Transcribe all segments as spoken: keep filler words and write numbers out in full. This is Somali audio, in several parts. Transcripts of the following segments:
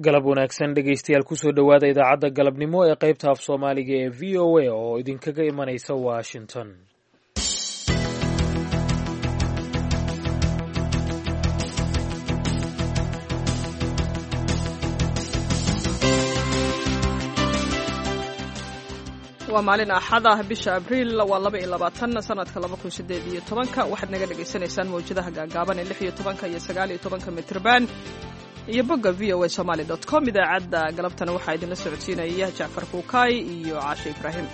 galab wanaagsan dhegaystayaal kusoo dhowaada idaacadda galabnimo ee qaybta af soomaaliga ee v o a oo idinkaga imanaysa washington. waa maalin axad ah bisha abriil waa laba iyo labaatan sanadka laba kun sideed iyo tobanka waxaad naga dhagaysanaysaan mawjadaha gaagaaban ee lix iyo tobanka iyo sagaal iyo tobanka mitrban iyo bogga v o a somaly dot com. idaacadda galabtana waxaa idinla socodsiinaya jacfar kuukaay iyo caashe ibraahim.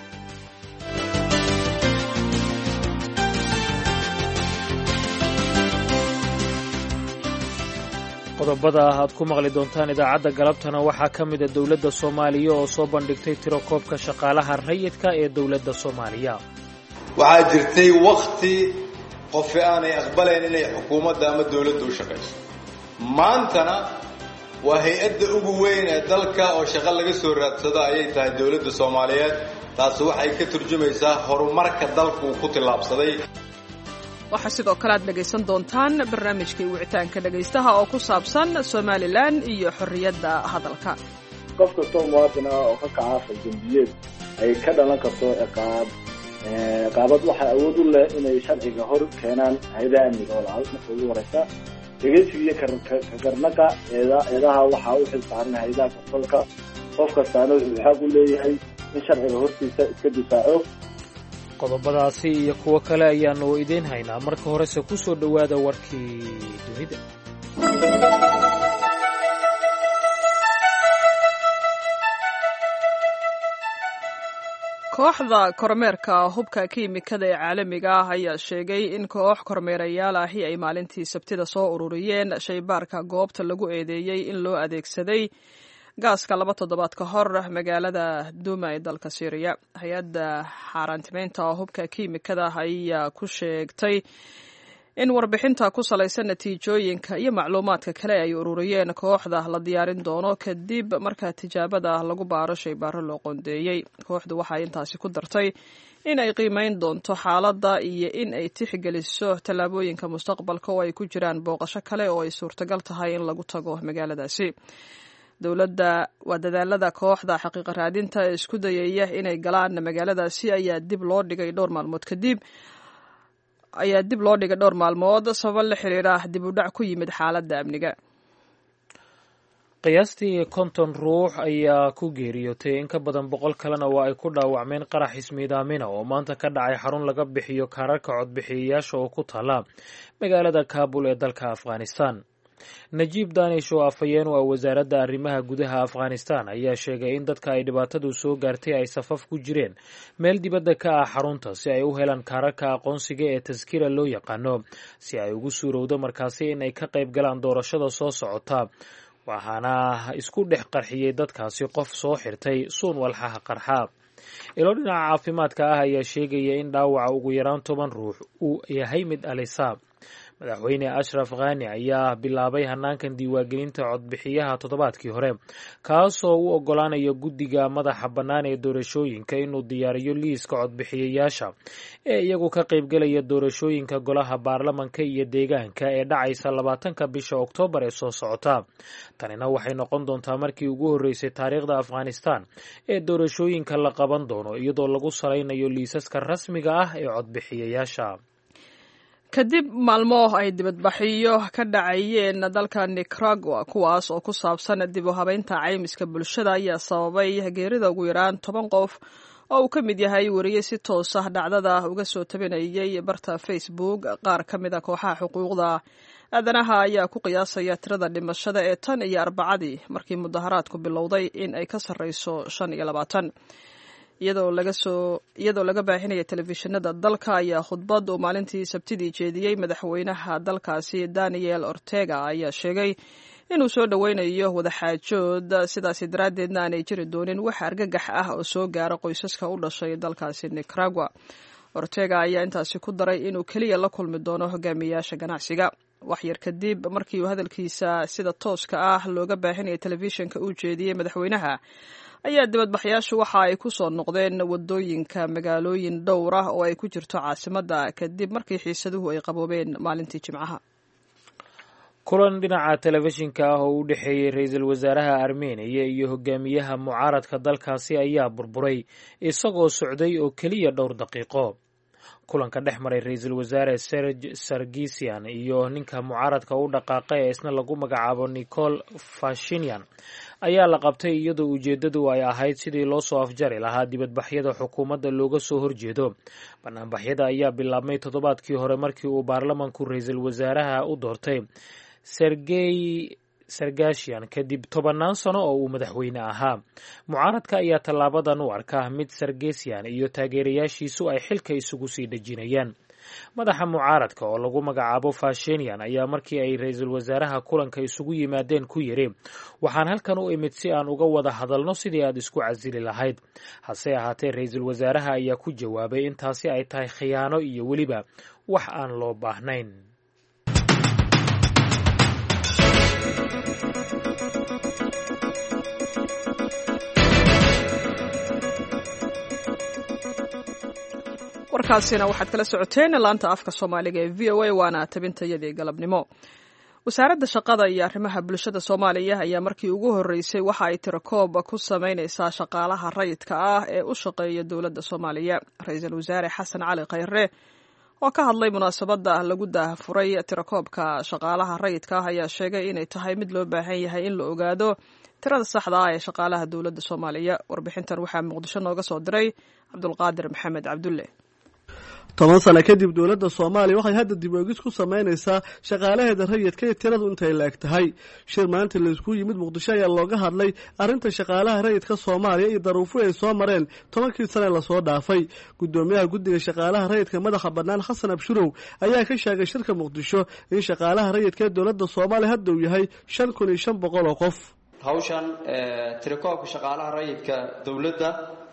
qodobada aad ku maqli doontaan idaacadda galabtana waxaa ka mida dowladda soomaaliya oo soo bandhigtay tirakoobka shaqaalaha rayidka ee dowladda soomaaliya. waxaa jirtay wakhti qofi aanay aqbalayn inay xukuumadda ama dowladda u shaqayso. maantana waa hay-adda ugu weyn ee dalka oo shaqo laga soo raadsado ayay tahay dowladda soomaaliyeed. taasi waxay ka turjumaysaa horumarka dalku uu ku tillaabsaday. waxaa sidoo kale aad dhegaysan doontaan barnaamijkii wicitaanka dhegaystaha oo ku saabsan somalilan iyo xorriyadda hadalka. qof kastoo muwaadin ah oo ka kaca faldambiyeed ay ka dhalan karto ciqaab ciqaabad waxaa awood u leh inay sharciga hor keenaan hay-adaha amniga oo laal marka ugu horeysa dhegaysiga iyo kagarnaqa eeda eedaha waxaa u xil saaran hay-adaha konsolka. qof kastaana wuxuu xaq u leeyahay in sharciga hortiisa iska difaaco. qodobadaasi iyo kuwo kale ayaanu idiin haynaa. marka horese ku soo dhowaada warkii dunida. kooxda kormeerka hubka kiimikada ee caalamiga ah ayaa sheegay in koox kormeerayaal ahi ay maalintii sabtida soo ururiyeen shaybaarka goobta lagu eedeeyey in loo adeegsaday gaaska laba toddobaad ka hor magaalada duuma ee dalka syriya. hay-adda xaaraantimeynta hubka kiimikada ayaa ku sheegtay in warbixinta ku salaysan natiijooyinka iyo macluumaadka kale ay ururiyeen kooxda la diyaarin doono kadib markaa tijaabada lagu baaro shaybaaro loo qoondeeyey. kooxdu waxay intaasi ku dartay in ay qiimeyn doonto xaaladda iyo in ay tixgeliso tallaabooyinka mustaqbalka oo ay ku jiraan booqasho kale oo ay suurtagal tahay in lagu tago magaaladaasi. dowladda waa dadaalada kooxda xaqiiqa raadinta ee isku dayaya inay galaan magaaladaasi ayaa dib loo dhigay dhowr maalmood kadib ayaa dib loo dhigay dhowr maalmood sabab la xiriira dib u dhac ku yimid xaaladda amniga. qiyaastii konton ruux ayaa ku geeriyootay in ka badan boqol kalena waa ay ku dhaawacmeen qarax ismiidaamina oo maanta ka dhacay xarun laga bixiyo kaararka codbixiyayaasha oo ku taala magaalada kaabul ee dalka afghanistan. najiib danish oo afhayeen u ah wasaaradda arrimaha gudaha afghanistan ayaa sheegay in dadka ay dhibaatadu soo gaartay ay safaf ku jireen meel dibadda ka ah xarunta si ay u helaan kaararka aqoonsiga ee taskira loo yaqaano si ay ugu suurowdo markaasi in ay ka qayb galaan doorashada soo socota. waxaana isku dhex qarxiyey dadkaasi qof soo xirtay suun walxaha qarxa. ilo dhinaca caafimaadka ah ayaa sheegaya in dhaawaca ugu yaraan toban ruux uu yahay mid alisa. madaxweyne ashraf khani ayaa bilaabay hanaankan diiwaangelinta codbixiyaha toddobaadkii hore kaasoo u oggolaanaya guddiga madaxa bannaan ee doorashooyinka inuu diyaariyo liiska codbixiyayaasha ee iyagu ka qaybgelaya doorashooyinka golaha baarlamanka iyo deegaanka ee dhacaysa labaatanka bisha oktoobar ee soo socota. tanina waxay noqon doontaa markii ugu horreysay taariikhda afghanistan ee doorashooyinka la qaban doono iyadoo lagu salaynayo liisaska rasmiga ah ee codbixiyayaasha. kadib maalmo ay dibadbaxyo ka dhacayeen dalka nicaragua kuwaas oo ku saabsan dib u habeynta caymiska bulshada ayaa sababay geerida ugu yaraan toban qof oo uu ka mid yahay wariye si toos ah dhacdada uga soo tabinayay barta facebook. qaar ka mid a kooxaha xuquuqda aadanaha ayaa ku qiyaasaya tirada dhimashada ee tan iyo arbacadii markii mudaharaadku bilowday in ay ka sarreyso shan iyo labaatan. iyadoo laga soo iyadoo laga baahinaya telefishinada dalka ayaa khudbad uu maalintii sabtidii jeediyey madaxweynaha dalkaasi daniel ortega ayaa sheegay inuu soo dhoweynayo wadaxaajood sidaasi daraaddeedna aanay jiri doonin wax argagax ah oo soo gaara qoysaska u dhashay dalkaasi nicaragua. ortega ayaa intaasi ku daray inuu keliya la kulmi doono hogaamiyayaasha ganacsiga. wax yar kadib markii uu hadalkiisa sida tooska ah looga baahinaya telefishinka uu jeediyey madaxweynaha ayaa dibadbaxyaashu waxa ay ku soo noqdeen wadooyinka magaalooyin dhowr ah oo ay ku jirto caasimadda kadib markii xiisaduhu ay qaboobeen maalintii jimcaha. kulan dhinaca telefishinka ah oo u dhexeeyey ra-iisul wasaaraha armeniya iyo hogaamiyaha mucaaradka dalkaasi ayaa burburay isagoo socday oo keliya dhowr daqiiqo. kulanka dhex maray ra-iisul wasaare serge sargisian iyo ninka mucaaradka u dhaqaaqay ee isna lagu magacaabo nicol fashinyan ayaa la qabtay iyadoo ujeeddadu ay ahayd sidii loo soo afjari lahaa dibadbaxyada xukuumadda looga soo horjeedo. banaanbaxyada ayaa bilaabmay toddobaadkii hore markii uu baarlamanku ra-iisul wasaaraha u doortay sergey sargashian kadib tobannaan sano oo uu madaxweyne ahaa. mucaaradka ayaa tallaabadan u arkaa mid sargesian iyo taageerayaashiisu ay xilka isugu sii dhejinayaan. madaxa mucaaradka oo lagu magacaabo fashinian ayaa markii ay ra-iisul wasaaraha kulanka isugu yimaadeen ku yidhi, waxaan halkan u imid si aan uga wada hadalno sidii aad isku casili lahayd. hase ahaatee ra-iisul wasaaraha ayaa ku jawaabay in taasi ay tahay khiyaano iyo weliba wax aan loo baahnayn. warkaasina waxaad kala socoteen laanta afka soomaaliga ee v o a waana tabintayadii galabnimo. wasaaradda shaqada iyo arrimaha bulshada soomaaliya ayaa markii ugu horreysay waxa ay tirakoob ku samaynaysaa shaqaalaha rayidka ah ee u shaqeeya dowladda soomaaliya. ra-iisul wasaare xasan cali khayre oo ka hadlay munaasabadda lagu daahfuray tirakoobka shaqaalaha rayidka ah ayaa sheegay inay tahay mid loo baahan yahay in la ogaado tirada saxda ah ee shaqaalaha dowladda soomaaliya. warbixintan waxaa muqdisho nooga soo diray cabdulqaadir maxamed cabdulle. toban sano kadib dowladda soomaaliya waxay hadda dib oogis ku samaynaysaa shaqaalaheeda rayidka iyo tiradu intay la eg tahay. shir maanta laysku yimid muqdisho ayaa looga hadlay arrinta shaqaalaha rayidka soomaaliya iyo daruufo ay soo mareen tobankii sane lasoo dhaafay. guddoomiyaha guddiga shaqaalaha rayidka madaxa bannaan xasan abshurow ayaa ka sheegay shirka muqdisho in shaqaalaha rayidka ee dowladda soomaaliya hadda uu yahay shan kun iyo shan boqol oo qof. hawshan tirakoobka shaqaalaha rayidka dowladda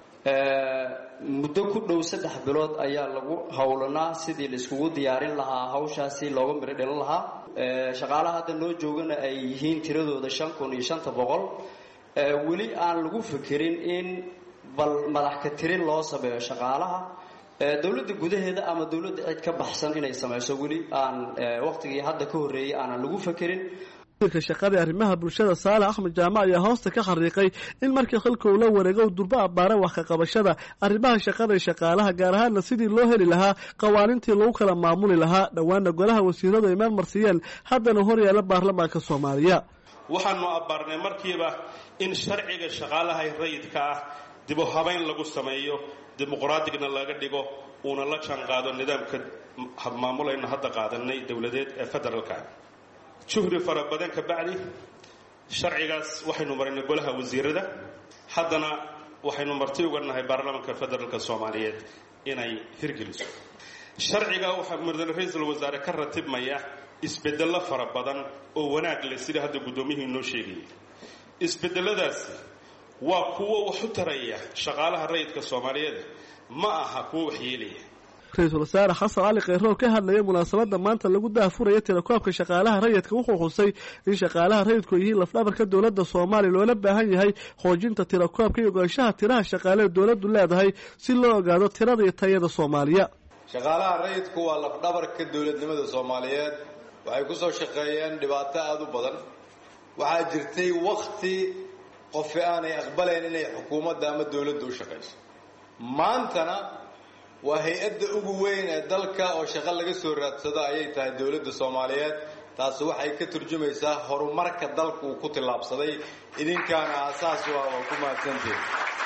muddo ku dhow saddex bilood ayaa lagu howlanaa sidii la iskugu diyaarin lahaa hawshaasi looga miro dhalin lahaa. shaqaalaha hadda noo joogana ay yihiin tiradooda shan kun iyo shanta boqol. weli aan lagu fikirin in bal madax ka tirin loo sameeyo shaqaalaha dowladda gudaheeda ama dowladda cid ka baxsan inay samayso. weli aan waqtigii hadda ka horreeyay aanan lagu fikirin. wasiirka shaqada arrimaha bulshada saalax axmed jaamac ayaa hoosta ka xariiqay in markii xilka uu la wareego uu durba abbaara wax ka qabashada arrimaha shaqada ee shaqaalaha gaar ahaanna sidii loo heli lahaa qawaaniintii lagu kala maamuli lahaa. dhowaana golaha wasiiradu ay meel marsiiyeen haddana hor yaalla baarlamaanka soomaaliya. waxaanu abbaarnay markiiba in sharciga shaqaalaha rayidka ah dib u habayn lagu sameeyo, dimuqraadiyadna laga dhigo, uuna la jaanqaado nidaamka maamulayna hadda qaadanay dowladeed ee federaalka. juhri fara badan ka bacdi sharcigaas waxaynu marinay golaha wasiirada, haddana waxaynu marti uga nahay baarlamaanka federaalka soomaaliyeed inay hirgeliso. sharciga waxaa mudane ra-iisul wasaare ka ratibmaya isbedello fara badan oo wanaag leh sida hadda guddoomiyihii noo sheegayay. isbedeladaasi waa kuwo wax u taraya shaqaalaha rayidka soomaaliyeed, ma aha kuwo waxyeelaya. ra-iisul wasaare xasan cali khayre oo ka hadlayay munaasabadda maanta lagu daahfuraya tirakoobka shaqaalaha rayidka wuxuu xusay in shaqaalaha rayidku ay yihiin lafdhabarka dowladda soomaaliya loola baahan yahay xoojinta tirakoobka iyo ogaanshaha tiraha shaqaaleed dowladdu leedahay si loo ogaado tirada iyo tayada soomaaliya. shaqaalaha rayidku waa lafdhabarka dowladnimada soomaaliyeed. waxay ku soo shaqeeyeen dhibaato aada u badan. waxaa jirtay wakti qofi aanay aqbalayn inay xukuumadda ama dowladda u shaqayso. maantana waa hay-adda ugu weyn ee dalka oo shaqo laga soo raadsado ayay tahay dowladda soomaaliyeed. taasi waxay ka turjumaysaa horumarka dalka uu ku tillaabsaday. idinkaana aasaas u ah waa ku mahadsantihin.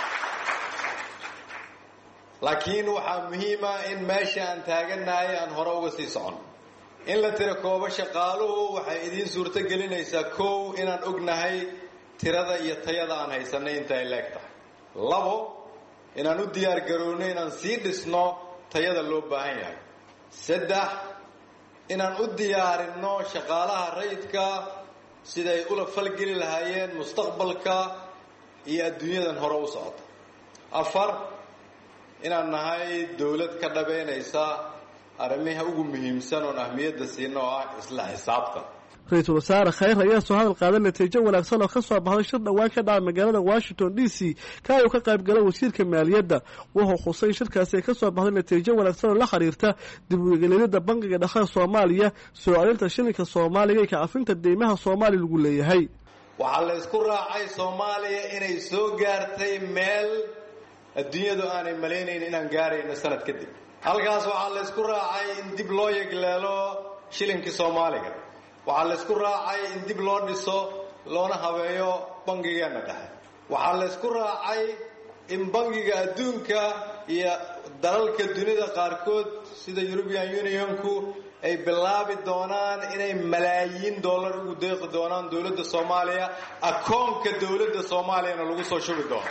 laakiin waxaa muhiima in meesha aan taagannahay aan hore uga sii socon. in la tirakoobo shaqaaluhu waxay idiin suurto gelinaysaa kow inaan ognahay tirada iyo tayada aan haysanay inta ay leeg tahay. labo inaan u diyaar garoowno inaan sii dhisno tayada loo baahan yahay. saddex inaan u diyaarinno shaqaalaha rayidka siday ula falgeli lahaayeen mustaqbalka iyo adduunyadan hore u socota. afar inaan nahay dowlad ka dhabeynaysa arrimaha ugu muhiimsan oon ahmiyadda siino oo ah isla xisaabtan. ra-iisul wasaare khayr ayaa soo hadal qaaday natiijo wanaagsan oo ka soo baxday shir dhowaan ka dhaca magaalada washington d c ka uu ka qayb galay wasiirka maaliyadda wuxuu khusay shirkaasi ay ka soo baxday natiijo wanaagsan oo la xiriirta dib u eegidda bangiga dhexe Soomaaliya soo celinta shilinka Soomaaliga iyo cafinta deymaha Soomaaliya lagu leeyahay. waxaa la isku raacay Soomaaliya inay soo gaartay meel adduunyadu aanay malaynayn inaan gaarayno sanad kadib. halkaas waxaa la isku raacay in dib loo yegleelo shilinka Soomaaliga. waxaa la isku raacay in dib loo dhiso loona habeeyo bangigeena dhexe. waxaa la isku raacay in bangiga adduunka iyo dalalka dunida qaarkood sida European Unionku ay bilaabi doonaan inay malaayiin dollar ugu deeqi doonaan dawladda Soomaaliya akoonka dawladda Soomaaliyana lagu soo shubi doono.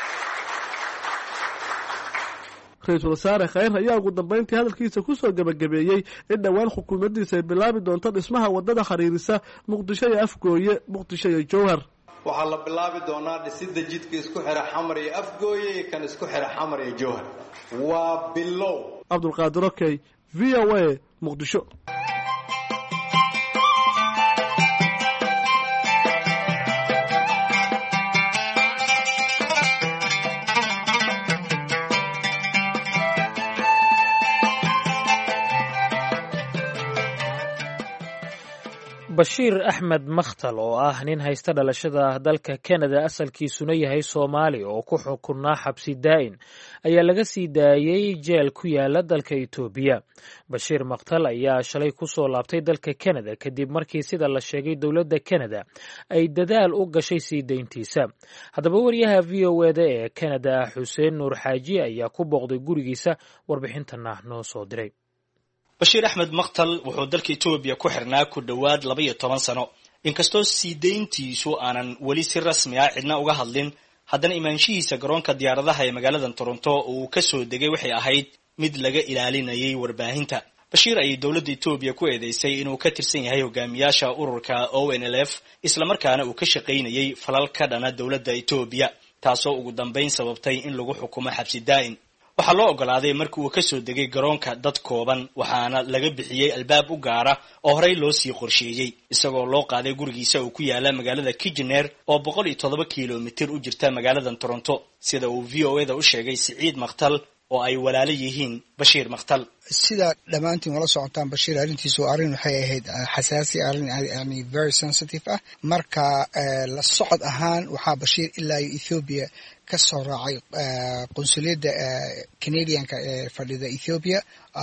ra-iisul wasaare khayr ayaa ugu dambeyntii hadalkiisa ku soo gabagabeeyey in dhowaan xukuumaddiisa ay bilaabi doonto dhismaha waddada xiriirisa Muqdisho iyo Afgooye Muqdisho iyo Jowhar. waxaa la bilaabi doonaa dhisidda jidka isku xira Xamar iyo Afgooye iyo kan isku xira Xamar iyo Jowhar. waa bilow. Cabdulqaadir Okey V O A Muqdisho. bashiir axmed makhtal oo ah nin haysta dhalashada dalka Canada asalkiisuna yahay Soomaali oo ku xukunaa xabsi daa'in ayaa laga sii daayay jeel ku yaala dalka Itoobiya. bashiir makhtal ayaa shalay ku soo laabtay dalka Canada kadib markii sida la sheegay dowladda Canada ay dadaal u gashay sii deyntiisa. haddaba wariyaha V O A da ee Canada Xuseen Nuur Xaaji ayaa ku booqday gurigiisa warbixintana noo soo diray. bashiir axmed makhtal wuxuu dalka Itoobiya ku xirnaa ku dhowaad laba iyo toban sano inkastoo sii deyntiisu aanan weli si rasmi ah cidna uga hadlin haddana imaanshihiisa garoonka diyaaradaha ee magaalada Toronto uu ka soo degay waxay ahayd mid laga ilaalinayay warbaahinta. bashiir ay dowladda Itoobiya ku eedeysay inuu ka tirsan yahay hogaamiyaasha ururka O N L F isla markaana uu ka shaqaynayay falal ka dhana dowladda Itoobiya taasoo ugu dambeyn sababtay in lagu xukumo xabsi daa'in. waxaa loo ogolaaday markii uu ka soo degay garoonka dad kooban waxaana laga bixiyay albaab u gaara oo horey loo sii qorsheeyay isagoo loo qaaday gurigiisa uu ku yaala magaalada Kitchener oo boqol iyo toddoba kiiloomitir u jirta magaalada Toronto sida uu V O A da u sheegay Siciid Makhtal oo ay walaalo yihiin bashiir makhtal. sida dhamaantiin wala socotaan bashiir arrintiisu arrin waxay ahayd xasaasi arrin yani very sensitive ah marka la socod ahaan waxaa bashiir ilaa Ethiopia ka soo raacay qunsuliyadda Canadianka ee fadhida Ethiopia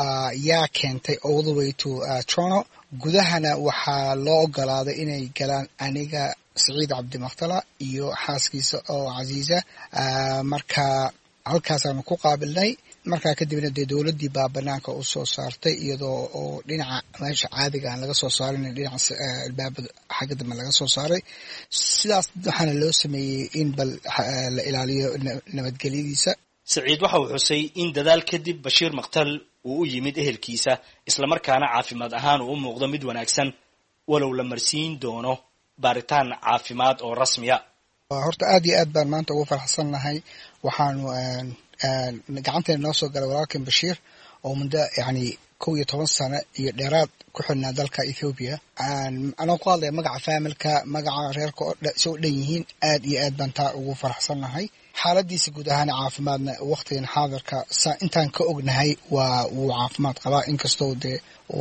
yaa keentay all the way to Toronto. gudahana waxaa loo ogolaaday inay galaan aniga Siciid Cabdi Makhtala iyo xaaskiisa oo Casiisa marka halkaasaanu ku qaabilnay markaa kadibna dee dowladdii baa banaanka u soo saartay iyadoo oo dhinaca meesha caadiga aan laga soo saarin dhinaca albaabada xagga dambe laga soo saaray. sidaas waxaana loo sameeyey in bal la ilaaliyo nabadgelyadiisa. Siciid waxa uu xusay in dadaal kadib bashiir makhtal uu u yimid ehelkiisa isla markaana caafimaad ahaan uu u muuqdo mid wanaagsan walow la marsiin doono baaritaan caafimaad oo rasmiya. horta aad iyo aad baan maanta ugu faraxsanahay waxaanu gacanteena noo soo galay walaalkan bashiir oo muddo yani kow iyo toban sano iyo dheeraad ku xidhnaa dalka Ethiopia. anoo ku hadlaya magaca faamilka magaca reerka oo soo dhan yihiin aad iyo aad baan taa ugu faraxsanahay. xaaladiisa guud ahaan caafimaadna waqtigan xaadirka intaan ka ognahay waa uu caafimaad qabaa inkastoo dee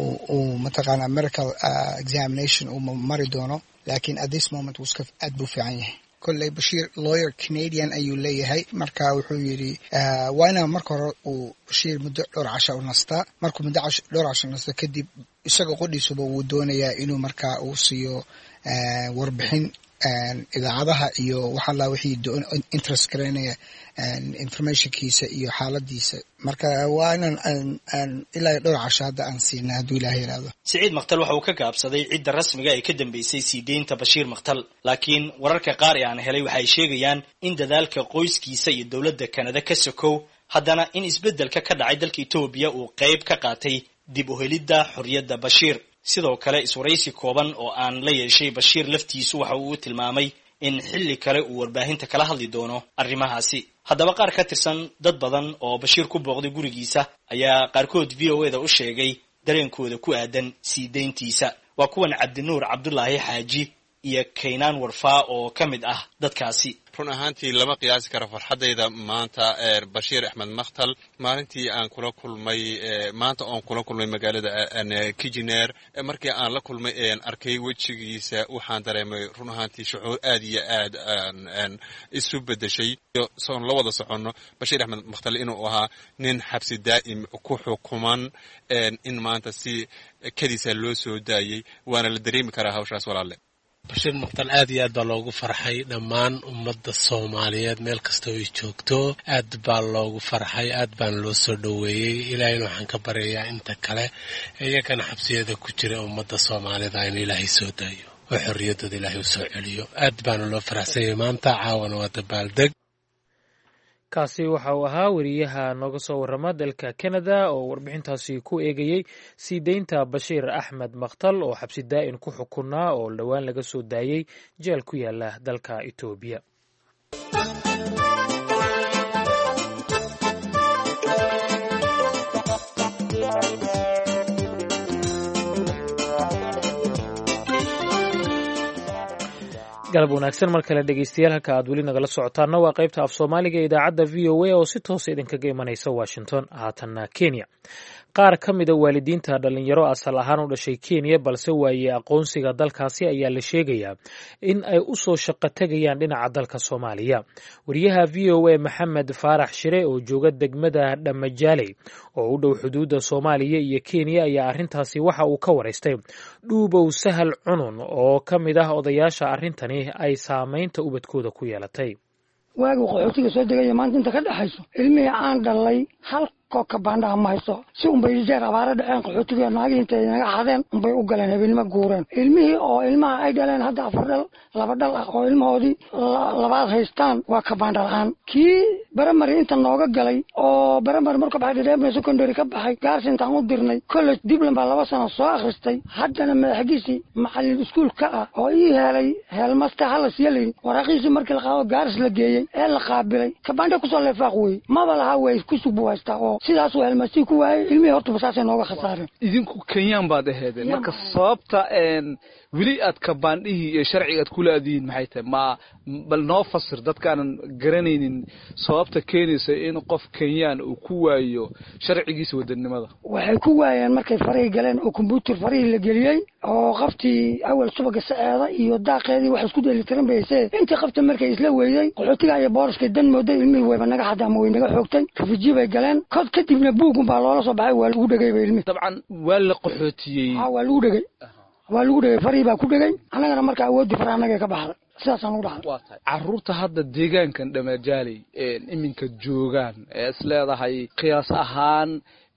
uu mataqaana medical examination uu mari doono laakiin at this moment wuu iska aad buu fiican yahay. kolley bashiir lawyer Canadian ayuu leeyahay marka wuxuu yidhi waa inaa marka hore uu bashiir muddo dhowr casha u nastaa markuu muddo dhowr casha nasto kadib isaga qodhiisuba wuu doonayaa inuu markaa uu siiyo warbixin idaacadaha iyo waxa la wixii interest gareynaya informationkiisa iyo xaaladiisa marka waa inaan ilaa dhowr casho hadda aan siinaa hadduu ilaahay yiraahdo. Siciid Makhtal waxa uu ka gaabsaday cidda rasmiga ay ka dambeysay sii deynta bashiir makhtal laakiin wararka qaar ee aan helay waxay sheegayaan in dadaalka qoyskiisa iyo dowladda Canada ka sokow haddana in isbeddelka ka dhacay dalka Itoobiya uu qayb ka qaatay dib u helidda xorriyadda bashiir. sidoo kale iswaraysi kooban oo aan la yeeshay bashiir laftiisu waxa uu tilmaamay in xilli kale uu warbaahinta kala hadli doono arrimahaasi. haddaba qaar ka tirsan dad badan oo bashiir ku booqday gurigiisa ayaa qaarkood V O A da u sheegay dareenkooda ku aadan sii deyntiisa waa kuwan cabdinuur cabdulaahi xaaji iyo kaynaan warfaa oo ka mid ah dadkaasi. run ahaantii lama qiyaasi karo farxadayda maanta Bashiir Axmed Makhtal maalintii aan kula kulmay maanta aan kula kulmay magaalada Kijineer markii aan la kulmay aan arkay wajigiisa waxaan dareemay run ahaantii shucuur aad iyo aad aan isu bedeshay soon la wada socono Bashiir Axmed Makhtal inuu ahaa nin xabsi daa'im ku xukuman in maanta si kadiisa loo soo daayay waana la dareemi karaa hawshaas walaal. Bashiir Makhtal aad iyo aad baa loogu farxay dhammaan ummadda Soomaaliyeed meel kasta oo ay joogto aad baa loogu farxay aad baan loo soo dhaweeyay ilaahayna waxaan ka baryayaa inta kale iyagana xabsiyada ku jira ummadda Soomaalida in Ilaahay soo daayo oo xorriyadooda Ilaahay u soo celiyo aad baan loo faraxsanahay maanta caawana waa dabaaldeg. kaasi waxa uu ahaa wariyaha nooga soo warrama dalka Canada oo warbixintaasi ku eegayay sii deynta Bashiir Axmed Makhtal oo xabsi daa'in ku xukunaa oo dhawaan laga soo daayay jeel ku yaala dalka Itoobiya. galab wanaagsan mar kale dhegeystayaal halka aad weli nagala socotaana waa qaybta af Soomaaliga idaacadda V O A oo si toos idinkaga imanaysa Washington haatanna Kenya. qaar ka mid ah waalidiinta dhalinyaro asal ahaan u dhashay Kenya balse waayay aqoonsiga dalkaasi ayaa la sheegayaa in ay u soo shaqo tagayaan dhinaca dalka Soomaaliya. wariyaha V O A Maxamed Faarax Shire oo jooga degmada Dhamajaaley oo u dhow xuduudda Soomaaliya iyo Kenya ayaa arrintaasi waxa uu ka wareystay Dhuubow Sahal Cunun oo ka mid ah odayaasha arrintani ay saameynta ubadkooda ku yeelatay. waagu qaxootiga soo degay maanta inta ka dhaxayso ilmihii aan dhalay hal kooka baandha ma hayso si un bay jeer abaara dhaceen qaxootiga naagii intay naga xadeen un bay u galeen habeenimo guureen ilmihii oo ilmaha ay dhaleen hadda afar dhal laba dhal ah oo ilmahoodii labaad haystaan waa ka baandha la'aan kii baramari inta nooga galay oo baramari marka baxay dheebna secondary ka baxay gaarsi intaan u dirnay college diploma baa laba sano soo akhristay haddana madaxgiisii macallin iskuul ka ah oo ii helay heelmasta halas yelay waraaqiisii markii la qaado gaaris la geeyey ee la qaabilay ka baandha kusoo leefaaq wey maba laha way ku subu haystaa oo sidaas oo helmasi ku waayay ilmihii horta basaasay nooga khasaareen. idinku Kenyaan baad aheedeen marka sababta een wili aad ka baandhihii iyo sharciga aad kula adiin maxay tahay ma bal noo fasir dadkaanan garanaynin sababta keenaysa in qof Kenyaan uu ku waayo sharcigiisa wadanimada. waxay ku waayeen markay faray galeen oo computer faray la geliyay oo qaftii awal subaga saacada iyo daaqeedii wax isku dheeli tiran baysay inta qafta markay isla weeyay qaxootiga iyo boorska dan mooday ilmihii wayba naga xadaam way naga xoogtay kafiji bay galeen kod kadibna buugun baa loola soo baxay waa lagu dhagay bay ilmihii dabcan waa la qaxootiyay ha waa lagu dhagay waa lagu dhagay farii baa ku dhagay anagana marka awoodi faraanaga ka baxday sidaas aan u dhaxay. waa tahay carruurta hadda deegaankan Dhamajaaley ee iminka joogaan ee isleedahay qiyaas ahaan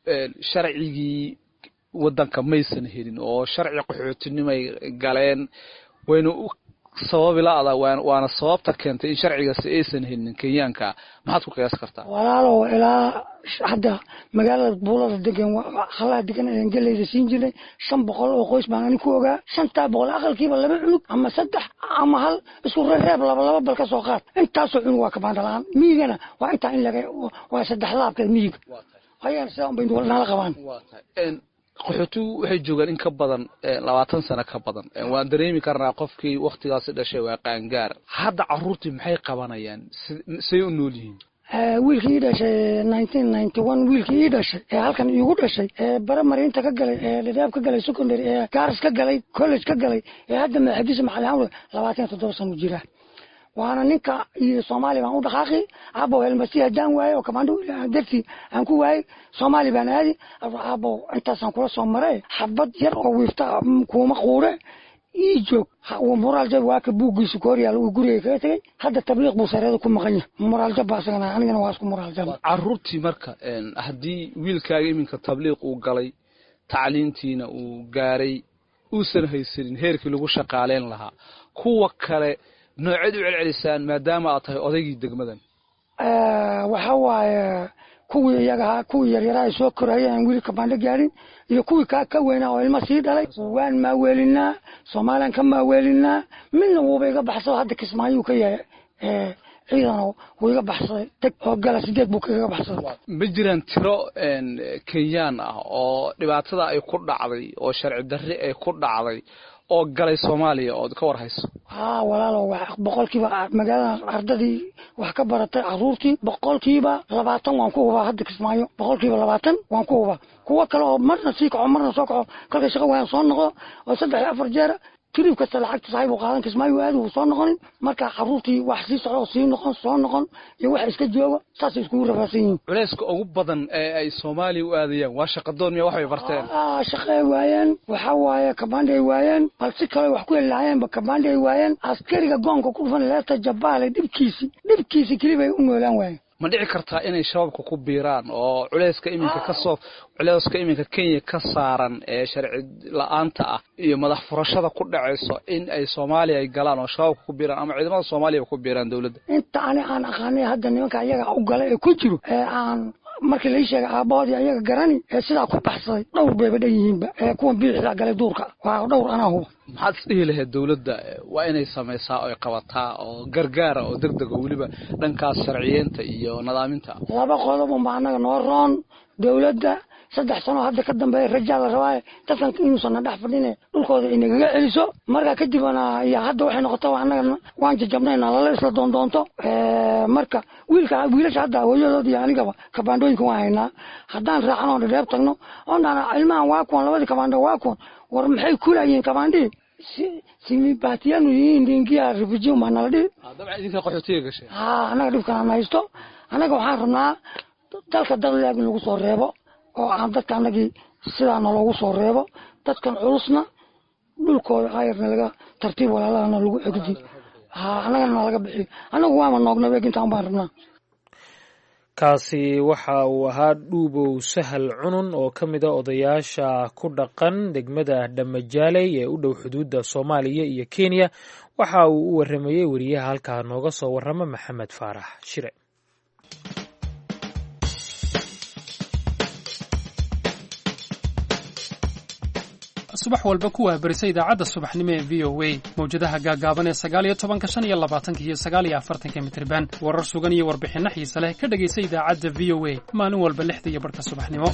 sharcigii wadanka maysan helin oo sharci qaxootinimay galeen wayna u sababi laada waana sababta keentay in sharcigaasi aysan helin Kenyaanka maxaad ku qiyaas kartaa? walaalo ilaa hadda magaalada buulada degan xalaa degan ee galeyda siin jiray shan boqol oo qoys baan ku ogaa shanta boqol aqalkiiba laba cunug ama saddex ama hal isku reeb laba laba bal ka soo qaad intaas oo cunug waa ka baandhalaan miigana waa inta in laga waa saddex laabka miig ayaan saan bay walaal qabaan. waa tahay qaxootigu waxay joogaan in ka badan labaatan sano ka badan waan dareemi karnaa qofkii waqtigaas dhashay waa qaangaar hadda carruurtii maxay qabanayaan say u nool yihiin? wiilkii dhashay nineteen ninety-one wiilkii dhashay ee halkan igu dhashay ee baramari inta ka galay ee lidaab ka galay secondary ee gaaris ka galay college ka galay ee hadda madaxdiisa macallin labaatan iyo toddoba sano jira waana ninka iyo Soomaali baan u dhaqaaqi abo helmasi hadaan waayo oo kamaando darti aan ku waayay Soomaali baan aadi abo intaas aan kula soo maray xabad yar oo wiifta kuma quure ii joog oo moral jab waa ka buugiisu kooriyaal uu guriga ka tagay hadda tabliiq buu sareedo ku maqan yahay moral jab baasana anigana waa isku moral jab. carruurtii marka haddii wiilkaaga iminka tabliiq uu galay tacliintiina uu gaaray uusan haysanin heerkii lagu shaqaaleyn lahaa kuwa kale nooceed u celcelisaan maadaama aad tahay odaygii degmadan? waxa waaye kuwii iyaga kuwii yaryara ay soo korayeen wiilka baandha gaarin iyo kuwii ka ka weynaa oo ilma sii dhalay waan maaweelinaa Soomaaliyan ka maaweelinaa midna wuuba iga baxsado hadda Kismaayo ka yahay ciidana wuu iga baxsaday teg oo gala sideed buu kaga baxsaday. ma jiraan tiro kenyaan ah oo dhibaatada ay ku dhacday oo sharci darri ay ku dhacday oo galay Soomaaliya oo ka war hayso? haa walaalo wax boqolkiiba magaalada ardadii wax ka baratay caruurtii boqolkiiba labaatan waan ku hubaa hadda Kismaayo boqolkiiba labaatan waan ku hubaa. kuwa kale oo marna sii kaco marna soo kaco kolka shaqo waan soo noqo oo saddex afar jeer tirib kasta lacagta saaxiib qaadan Kismaayo aad uu soo noqonin marka caruurtii wax sii socdo sii noqon soo noqon iyo wax iska jooga saas isku rafaasayeen. culayska ugu badan ee ay Soomaaliya u aadayaan waa shaqo doon miya wax ay barteen? ah shaqo waayeen waxa waaye kabaanday waayeen balse kale wax ku helaayeen ba kabaanday waayeen askariga goonka ku dhufan leeta jabaale dibkiisi dibkiisi kilibay u noolaan waayeen. ma dhici kartaa inay shabaabka ku biiraan oo culayska iminka ka soo culayska iminka Kenya ka saaran ee sharci la'aanta ah iyo madax furashada ku dhacayso in ay Soomaaliya ay galaan oo shabaabka ku biiraan ama ciidamada Soomaaliya ku biiraan dawladda? inta aan aqaanay hadda nimanka ayaga u galay ee ku jiro ee aan markii la sheegay aabahoodii ayaga garani ee sidaa ku baxsaday dhowr bay badan yihiinba ee kuwan biixda galay duurka waa dhowr anaa hubo. maxaad isdhihi lahayd dawladda waa inay samaysaa oo ay qabataa oo gargaara oo degdeg oo weliba dhankaas sharciyeenta iyo nadaaminta? laba qodob un baa anaga noo roon dawladda saddex sano hadda ka dambeeya rajaa la rabaa dadkan inuusan dhex fadhine dhulkooda inagaga celiso marka kadibna iyo hadda waxay noqotaa anaga waan jajabnayna lala isla doondoonto marka wiilka wiilasha hadda hooyadood iyo anigaba kabaandooyinka waan haynaa haddaan raacno dheeb tagno oonaan ilmahan waa kuwan labadii kabaando waa kuwan war maxay kulayeen kabaandii si si baatiyanu yihiin dingiya refugee ma naldi dabcan idinka qaxootiga gashay ha anaga dhibkan haysto anaga waxaan rabnaa dalka dadlaag lagu soo reebo oo aan dadka anagii sidaana loogu soo reebo dadkan culusna dhulkooda ayarna laga tartiib walaalahana lagu xigdi ha anagana laga bixiyo anagu waama noogna weegintaan baan rabnaa. kaasi waxa uu ahaa Dhuubow Sahal Cunun oo ka mid ah odayaasha ku dhaqan degmada Dhamajaaley ee u dhow xuduudda Soomaaliya iyo Kenya waxa uu u waramayay wariyaha halkaa nooga soo warrama Maxamed Faarax Shire. subax walba kuwaa barisa idaacadda subaxnimo ee v o a mawjadaha gaagaaban ee sagaal iyo tobanka shan iyo labaatanka iyo sagaal iyo afartanka mitirban warar sugan iyo warbixinno xiise leh ka dhegaysa idaacadda v o a maalin walba lixda iyo barhka subaxnimo.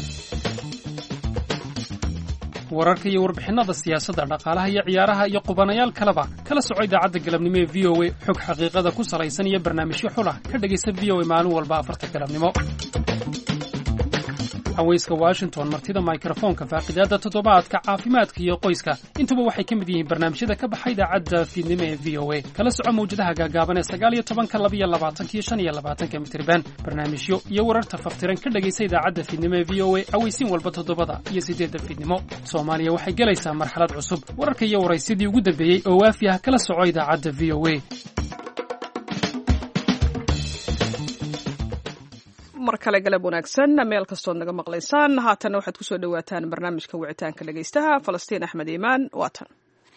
wararka iyo warbixinnada siyaasadda dhaqaalaha iyo ciyaaraha iyo qubanayaal kaleba kala soco idaacadda galabnimo ee v o a xog xaqiiqada ku salaysan iyo barnaamijyo xulah ka dhegaysa v o a maalin walba afarta galabnimo. haweyska Washington martida microphone-ka faaqidaada toddobaadka caafimaadka iyo qoyska intuba waxay ka mid yihiin barnaamijyada ka baxay idaacadda fiidnimo ee v o a kala soco mawjadaha gaagaaban ee sagaal iyo tobanka laba iyo labaatanka iyo shan iyo labaatanka mitirban barnaamijyo iyo wararta faftiran ka dhegaysa idaacadda fiidnimo ee v o a aweysiin walba toddobada iyo sideedda fiidnimo. Soomaaliya waxay galaysaa marxalad cusub wararka iyo waraysidii ugu dambeeyey oo waafi ah kala soco idaacadda v o a. mar kale galab wanaagsan meel kastood naga maqlaysaan haatan waxaad ku soo dhawaataan barnaamijka wicitaanka dhagaystaha Falastiin Axmed Iimaan waatan.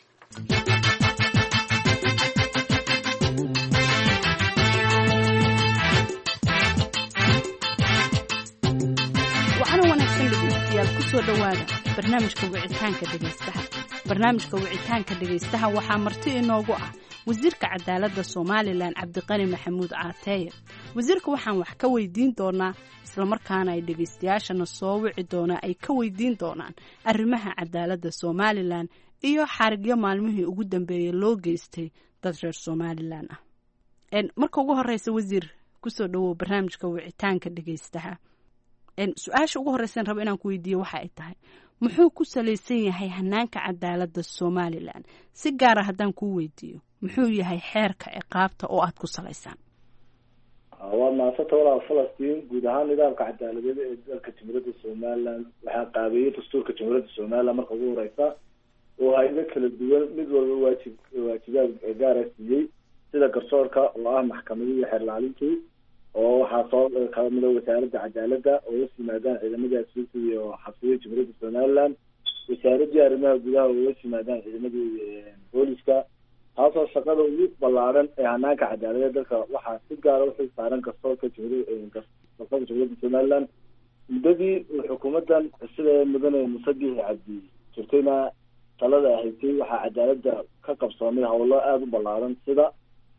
waxaana wanaagsan dhegaystayaal ku soo dhawaada barnaamijka wicitaanka dhagaystaha. barnaamijka wicitaanka dhagaystaha waxaa marti inoogu ah wasiirka cadaaladda Soomaaliland Cabdiqani Maxamuud Caateeye. wasiirka waxaan wax ka weydiin doonaa isla markaana ay dhagaystayaashana soo wici doona ay ka weydiin doonaan arrimaha cadaaladda Soomaaliland iyo xarigyo maalmihii ugu dambeeyay loo geystay dad reer Soomaaliland ah. een marka ugu horeysa wasiir ku soo dhawow barnaamijka wicitaanka dhagaystaha. een su'aasha ugu horeysa rabo inaan ku weydiiyo waxa ay tahay muxuu ku salaysan yahay hanaanka cadaaladda Soomaaliland si gaar ah haddaan ku weydiiyo muxuu yahay xeerka ciqaabta oo aad ku salaysaan? waa maasata walaal Falastiin guud ahaan nidaamka cadaaladeed ee dalka Jamhuuriyadda Soomaaliland waxaa qaabeeyay dastuurka Jamhuuriyadda Soomaaliland marka ugu horeysa oo hay'ado kala duwan mid walba waajib waajibaad gaar ah siiyay sida garsoorka oo ah maxkamadda iyo xeer ilaalintii oo waxaa soo kamid ah wasaaradda cadaaladda oo la yimaadaan ciidamada asluubta iyo xabsiyada Jamhuuriyadda Soomaaliland wasaaradda arrimaha gudaha oo la yimaadaan ciidamada booliska taasoo shaqada ugu ballaaran ee hanaanka cadaaladda dalka waxaa si gaar ah u saaran garsoorka Jamhuuriyadda Soomaaliland. muddadii xukuumaddan sida mudane Muuse Biixi Cabdi jirtayna talada ahayd waxaa cadaaladda ka qabsoomay howlo aada u ballaaran sida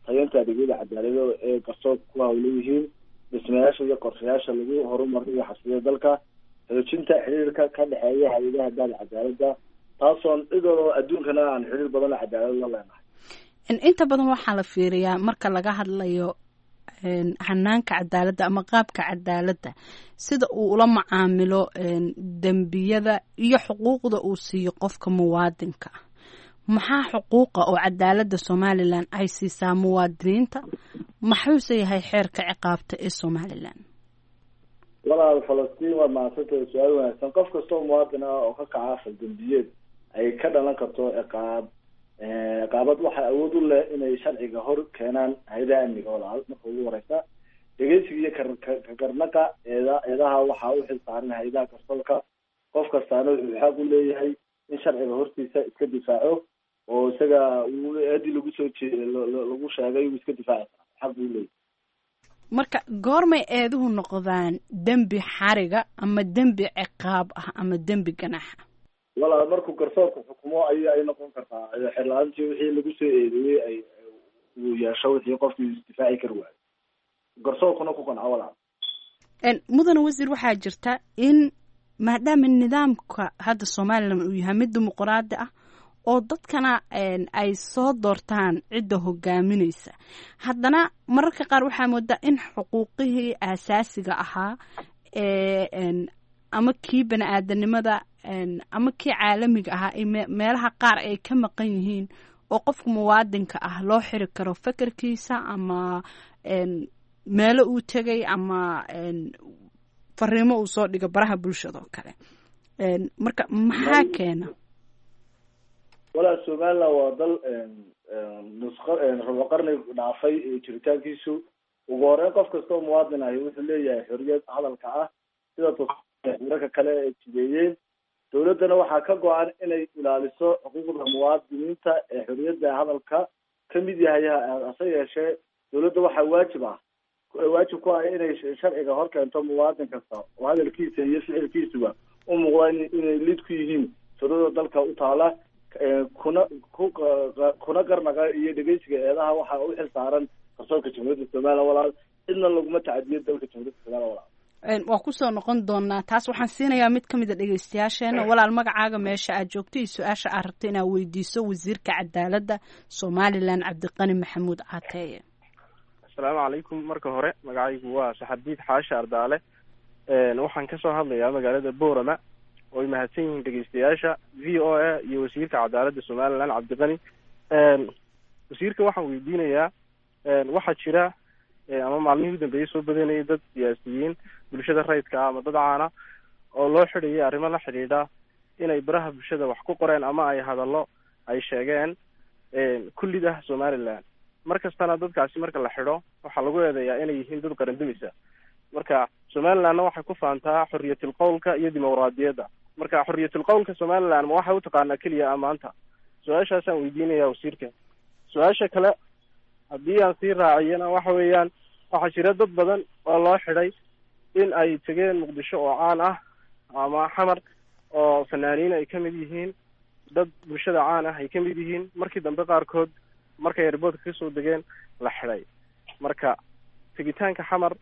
tayeynta adeegyada cadaalada ee garsoorka ku hawlan yihiin dhismayaasha iyo qorshayaasha lagu horumariyo xabsiyada dalka xoojinta xiriirka ka dhexeeya hay-adaha daalka cadaalada taasoon idoo adduunkana aan xiriir badan cadaalad la leenahay. inta badan waxaa la fiiriyaa marka laga hadlayo hanaanka cadaaladda ama qaabka cadaaladda sida uu ula macaamilo dembiyada iyo xuquuqda uu siiyo qofka muwaadinka ah. maxaa xuquuqa oo cadaaladda somalilan ay siisaa muwaadiniinta maxuuse yahay xeerka ciqaabta ee somalilan? walaal falastiin waa mahadsantay su-aal wanaagsan. qof kastoo muwaadin ah oo ka kaca fal dembiyeed ay ka dhalan karto ciqaab ciqaabad waxaa awood u leh inay sharciga hor keenaan hay-adaha amniga walaal. marka ugu horeysa dhegeysiga iyo kagarnaqa eeda eedaha waxaa u xil saaran hay-adaha garsoorka. qof kastaana wuxuu xaq u leeyahay in sharciga hortiisa iska difaaco oo isaga eedii lagu soo jeed lagu sheegay uu iska difaaci kara xaq buu leeyahay. marka goormay eeduhu noqdaan dembi xariga ama dembi ciqaab ah ama dembi ganaxa? walaal markuu garsoorku xukumo ay ay noqon kartaa xirlaantii wixii lagu soo eedeeyey ay uu yeesho wixii qofkii isdifaaci kari waayo garsoorkuna ku qanco walaal. mudane wasiir waxaa jirta in maadaama nidaamka hadda somalilan uu yahay mid dimuqraadi ah oo dadkana ay soo doortaan cidda hogaaminaysa, haddana mararka qaar waxaa moodaa in xuquuqihii aasaasiga ahaa ee ama kii bani aadanimada ama kii caalamiga ahaa ay meelaha qaar ay ka maqan yihiin oo qofka muwaadinka ah loo xiri karo fekerkiisa ama meelo uu tegay ama fariimo uu soo dhigo baraha bulshada oo kale. marka maxaa keena? walaal somaliland waa dal nusqa rabo qarni dhaafay jiritaankiisu. ugu horeyn qof kastoo muwaadin ahi wuxuu leeyahay xorriyad hadalka ah sida urarka kale ay jideeyeen. dowladdana waxaa ka go-an inay ilaaliso xuquuqda muwaadiniinta ee xorriyadda hadalka ka mid yahay. hase yeeshee dowladda waxaa waajib ah waajib ku ah inay sharciga hor keento muwaadin kasta oo hadalkiisa iyo ficilkiisuba u muuqda inay lid ku yihiin shuruucda dalka u taala kuna kuna qarnaqa iyo dhegeysiga eedaha waxaa u xil saaran garsoorka jamhuuriyadda somaliland walaal. cidna laguma tacadiyo dalka jamhuuriyadda somaliland walaal. waa kusoo noqon doonaa taas. waxaan siinayaa mid ka mid a dhegeystayaasheena. walaal magacaaga meesha aad joogto iyo su-aasha aad rabto inaad weydiiso wasiirka cadaaladda somalilan cabdiqani maxamuud caateeye. asalaamu calaykum. marka hore magacaygu waa saxardiid xaasha ardaale. waxaan kasoo hadlayaa magaalada boorama oo ay mahadsan yihiin dhegeystayaasha v o a iyo wasiirka cadaaladda somalilan cabdiqani. wasiirka waxaan weydiinayaa waxaa jira ama maalmihii u dambeeyey soo badanayay dad siyaasiyiin bulshada rayidka ah ama dad caana oo loo xidhayay arrimo la xidhiidha inay baraha bulshada wax ku qoreen ama ay hadallo ay sheegeen kullid ah somaliland. mar kastana dadkaasi marka la xidho waxaa lagu eedeeyaa inay yihiin dad qarandumisa. marka somalilandna waxay ku faantaa xorriyatul qowlka iyo dimuqraadiyadda. marka xorriyatul qowlka somaliland ma waxay u taqaanaa keliya amaanta? su-aashaasaan weydiinaya wasiirka. su-aasha kale haddii aan sii raaciyana waxa weeyaan waxaa jira dad badan oo loo xidhay in ay tegeen muqdisho oo caan ah ama xamar oo fanaaniin ay ka mid yihiin, dad bulshada caan ah ay ka mid yihiin. markii dambe qaarkood markay airboodka kasoo degeen la xidhay. marka tegitaanka xamar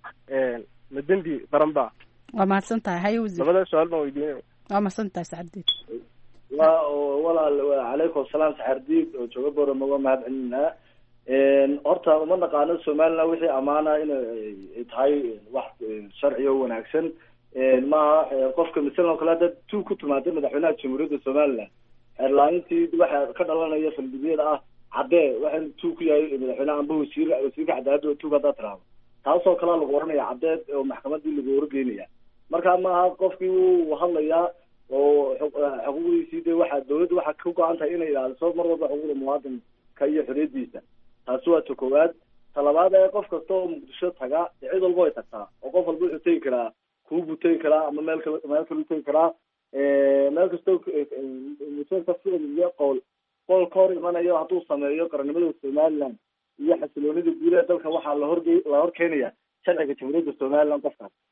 ma dembi qaran ba? waa mahadsan tahay. haye wasiir. labada su-aal baan weydiinaya. waa mahadsan tahay saxardiid. wa walaal calaykum asalaam saxardiid oo jooga boorama waa mahad celinaa. horta uma naqaano somaliland wixii amaana inay tahay wax sharci oo wanaagsan maaha. qofka masalan oo kale dad tuug ku timaada madaxweynaha jamhuuriyadda somaliland xeerlaanintii waxa ka dhalanaya faldibiyada ah caddee waxaan tuug ku yahay madaxweyneha amba wasiir wasiirka cadaaladda oo tuug haddaa tiraahdo taasoo kalea lagu oranaya caddeed oo maxkamadii lagu horgeynaya. marka maaha qofkii uu hadlayaa oo xuquuqdiisii de waxa dawladda waxaa ka go-an tahay inay ilaaliso mar walba xuquuqda muwaadinka iyo xorriyadiisa. taasi waa ta koowaad. ta labaad ee qof kasta oo muqdisho taga cid walba way tagtaa oo qof walba wuxuu tegi karaa kuubuu tegi karaa ama meel kale meel kaleu tegi karaa. meel kastoo museerka ficil iyo qowl qowl ka hor imanayo hadduu sameeyo qarannimada somaliland iyo xasiloonida guud ee dalka waxaa la horge la hor keenaya sharciga jamhuuriyadda somaliland qofkaas.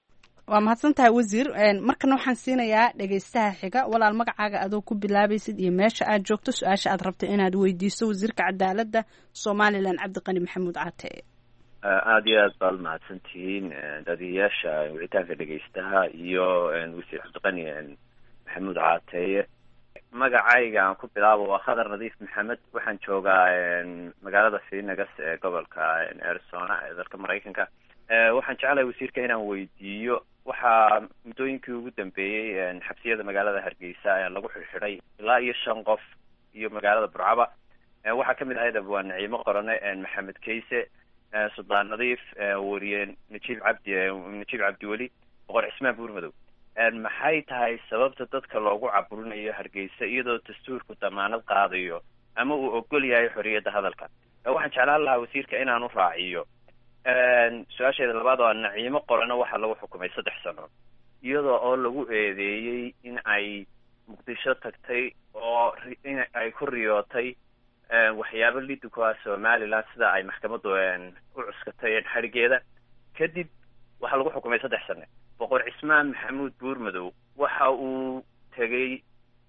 waa mahadsan tahay wasiir markana waxaan siinayaa dhegaystaha xiga walaal magacaaga adoo ku bilaabaysid iyo meesha aad joogto su-aasha aad rabto inaad weydiiso wasiirka cadaaladda somalilan cabdiqani maxamuud caateye aada iyo aad baad umahadsan tihiin daadiyayaasha wicitaanka dhegaystaha iyo wasiir cabdiqani maxamuud caateye magacayga aan ku bilaabo waa khadar nadiif maxamed waxaan joogaa magaalada phoenix ee gobolka arizona ee dalka maraykanka waxaan jeclahay wasiirka inaan weydiiyo waxaa muddooyinkii ugu dambeeyey xabsiyada magaalada hargeysa lagu xirxiday ilaa iyo shan qof iyo magaalada burcaba waxaa kamid ahayd waa naciimo qorane maxamed kayse suldaan nadiif wariye najiib cabdi najiib cabdiweli boqor cismaan buurmadow maxay tahay sababta dadka loogu caburinayo hargeysa iyadoo dastuurku damaanad qaadayo ama uu ogol yahay xorriyadda hadalka waxaan jeclaan lahaa wasiirka inaan u raaciyo su-aasheeda labaad oo naciimo qorana waxaa lagu xukumay saddex sano iyadoo oo lagu eedeeyey in ay muqdisho tagtay oo in ay ku riyootay waxyaabo liddi ku ah somaliland sida ay maxkamaddu u cuskatay xadhigeeda kadib waxaa lagu xukumay saddex sane boqor cismaan maxamuud buurmadow waxa uu tegey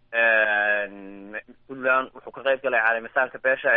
puntland wuxuu ka qayb galay caalamisaanka beesha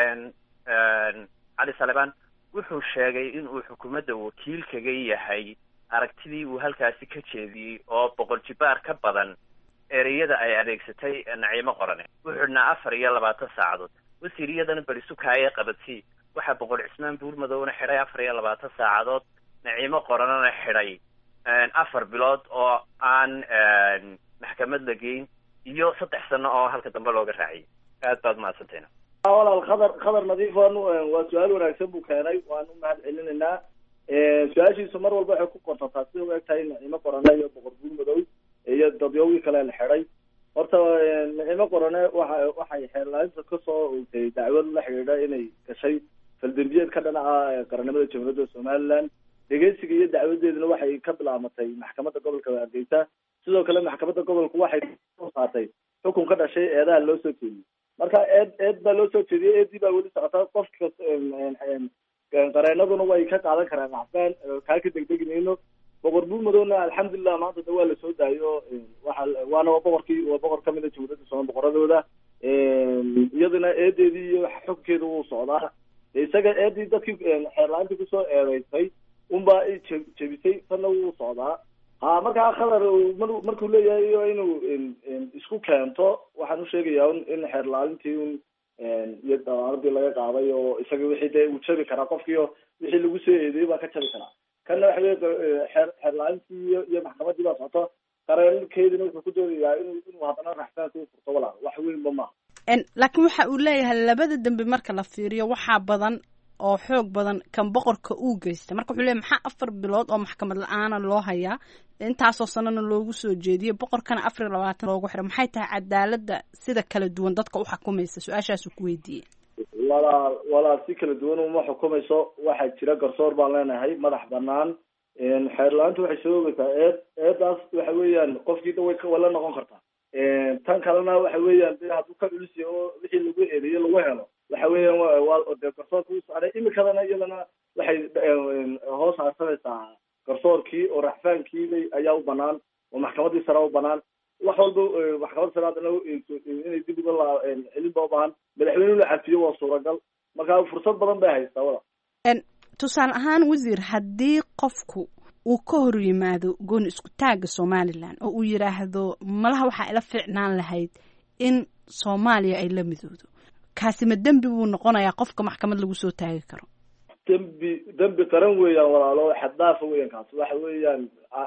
cali salebaan wuxuu sheegay in uu xukuumadda wakiil kaga yahay aragtidii uu halkaasi ka jeediyey oo boqol jibaar ka badan ereyada ay adeegsatay naciimo qorane wuxuu dhinaa afar iyo labaatan saacadood wasiir iyadana berisukaaye qabadsii waxaa boqor cismaan buurmadowna xidhay afar iyo labaatan saacadood naciimo qoranena xidhay afar bilood oo aan maxkamad la geyn iyo saddex sano oo halka dambe looga raaciyay aad baad mahadsantayn walaal khadar khadar nadiif waan waa su-aal wanaagsan buu keenay waan u mahad celinaynaa su-aashiisu mar walba waxay ku qortataa sida u eg tahay naciimo qorane iyo boqor buurmadow iyo dadyowgii kale la xidhay horta naciimo qorane waxa waxay xeerlaainta kasoo ogtay dacwad la xidhiidha inay gashay faldambiyeed ka dhanaca qarannimada jamhuuriyadda somaliland dhegeysiga iyo dacwadeeduna waxay ka bilaamatay maxkamadda gobolka hargeysa sidoo kale maxkamadda gobolku waxay soo saartay xukun ka dhashay eedaha loo soo jeediyey marka eed eed baa loo soo jeediyey eedii baa weli socotaa qofka qareenaduna way ka qaadan karaan maxfaan kaa ka degdegi mayno boqor buurmadowna alxamdulilah maanta da waa lasoo daayo waxa waana waa boqorkii waa boqor kamid a jamhuuriyadda somal boqoradooda iyaduna eedeedii iyo xukunkeeda wuu socdaa isaga eedii dadkii xeerla-aantii kusoo eedeysay unbaa jebisay tanna wuu socdaa ha markaa khadar markuu leeyahay inuu isku keento waxaan usheegayaa in xeerlaalintii un iyo damaanadii laga qaaday oo isaga wixii dee uu jabi karaa qofkiio wixii lagu soo eedeeyey baa ka jabi karaa kana waxa wey xeer xeerlaalintii iyo iyo maxkamadii baa socoto qareenkeedina wuxuu ku doodayaa inu inuu haddana raxsaanka u furto walaal wax weynba maaha laakiin waxa uu leeyahay labada dembi marka la fiiriyo waxaa badan oo xoog badan kan boqorka uu geystay marka wuxuu leeyahy maxaa afar bilood oo maxkamad la-aana loo hayaa intaasoo sanana loogu soo jeediyey boqorkana afar iyo labaatan loogu xiray maxay tahay cadaaladda sida kala duwan dadka u xukumaysa su-aashaasuu ku weydiiyey walaal walaal si kala duwan uma xukumayso waxaa jira garsoor baan leenahay madax banaan xeerla-aantu waxay soo ogeysaa eed eedaas waxa weeyaan qofkii da way la noqon kartaa tan kalena waxa weeyaan de hadduu ka culisiya oo wixii lagu eedeeye lagu helo waxa weeyaan waa de garsoorka u socday imikadana iyadana waxay hoos harsanaysaa garsoorkii oo raxfaankii ayaa u banaan oo maxkamadii sare u banaan wax walba maxkamadda sare haddana inay dib uga la celin ba ubaahan madaxweyne la cafiyo waa suuragal marka fursad badan bay haystaa wada tusaale ahaan wasiir haddii qofku uu ka hor yimaado gooni isku taagga somalilan oo uu yidhaahdo malaha waxaa ila fiicnaan lahayd in soomaaliya ay la midoodo kaasi ma dembi buu noqonayaa qofka maxkamad lagu soo taagi karo dembi dembi qaran weeyaan walaalo xaddaafa weeyaan kaas waxa weeyaan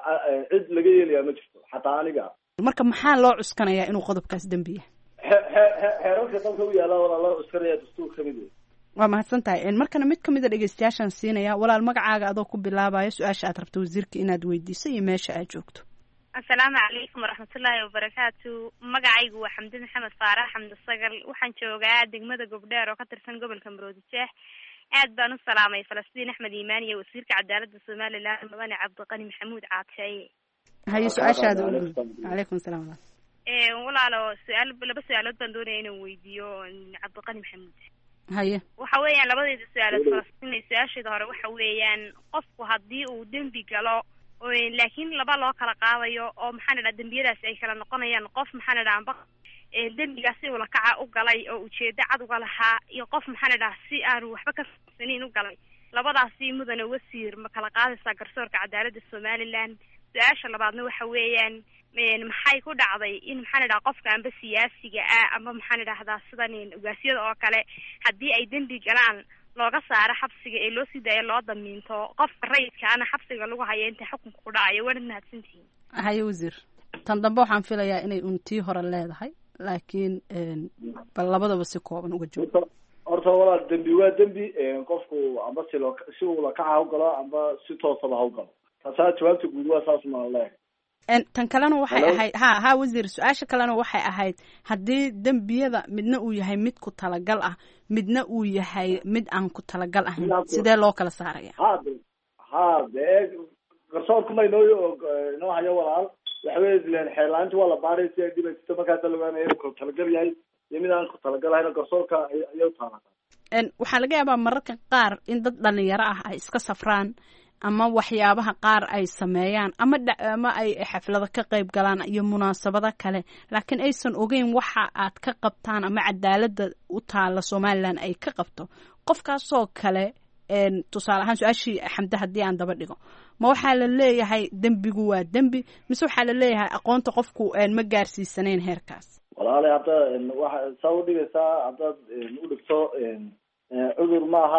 cid laga yeelayaa ma jirto xataa aniga marka maxaa loo cuskanayaa inuu qodobkaas dembi yahay xeerarka dalka u yaala walaa loo cuskanaya dastuur kamid wey waa mahadsan tahay markana mid kamid a dhegeystayaashaan siinaya walaal magacaaga adoo ku bilaabayo su-aasha aad rabto wasiirka inaad weydiiso iyo meesha aad joogto assalaamu calaykum waraxmatullaahi wabarakaatu magacaygu waa xamdi maxamed faarax xamdi sagal waxaan joogaa degmada gobdheer oo ka tirsan gobolka maroodijeex aad baan u salaamay falastiin axmed iimaan iyo wasiirka cadaaladda somalilan mudane cabdiqani maxamuud caateye haye su-aashaada calaykum salaam walaalo su-aal laba su-aalood baan doonaya inaan weydiiyo cabdiqani maxamuud haye waxa weeyaan labadeyda su-aalood falastiin su-aasheeda hore waxa weeyaan qofku haddii uu dembi galo laakiin laba loo kala qaadayo oo maxaan idhaha dembiyadaasi ay kala noqonayaan qof maxaan idhaha amba dembigaasi ula kaca u galay oo ujeedo cad uga lahaa iyo qof maxaan idhaha si aanu waxba ka fahamsanayn u galay labadaasi mudane wasiir ma kala qaadaysaa garsoorka cadaaladda somaliland su-aasha labaadna waxa weeyaan maxay ku dhacday in maxaan idhaha qofka amba siyaasiga ah ama maxaan idhahdaa sidan ugaasyada oo kale haddii ay dembi galaan looga saaro xabsiga ee loo sii daayo loo damiinto qofka rayidkaana xabsiga lagu hayo inta xukunka ku dhacayo waanad mahadsantihiin. haye wasiir tan dambe waxaan filayaa inay untii hore leedahay laakiin bal labadaba si kooban uga joogo. horta walaal dembi waa dembi qofku amba si loo si uu la kaca u galo amba si toosaba ha u galo taasaa jawaabta guud waa saas maan leeyahay. tan kalena waxay ahayd ha ha wasiir su-aasha kalena waxay ahayd haddii dembiyada midna uu yahay mid ku talagal ah midna uu yahay mid aan ku talagal ahayn sidee loo kala saaraya? ha ha dee garsoorku ma inoo inoo hayo walaal waxa weeye leen xeelaanti waa la baaray si ay dhibaysto markaasa laogaanaya inuu ku talagal yahay iyo mid aan ku talagal ahayn garsoorka ayay utaalataa. waxaa laga yaabaa mararka qaar in dad dhalinyaro ah ay iska safraan ama waxyaabaha qaar ay sameeyaan ama ama ay xaflado ka qayb galaan iyo munaasabado kale laakiin aysan ogeyn waxa aad ka qabtaan ama cadaaladda u taala Somaliland ay ka qabto qofkaasoo kale tusaale ahaan su-aashii xamda haddii aan daba dhigo ma waxaa la leeyahay dembigu waa dembi mise waxaa la leeyahay aqoonta qofku ma gaarsiisanayn heerkaas? walaale hadda waxa saa u dhigaysaa haddaad u dhigto cudur maaha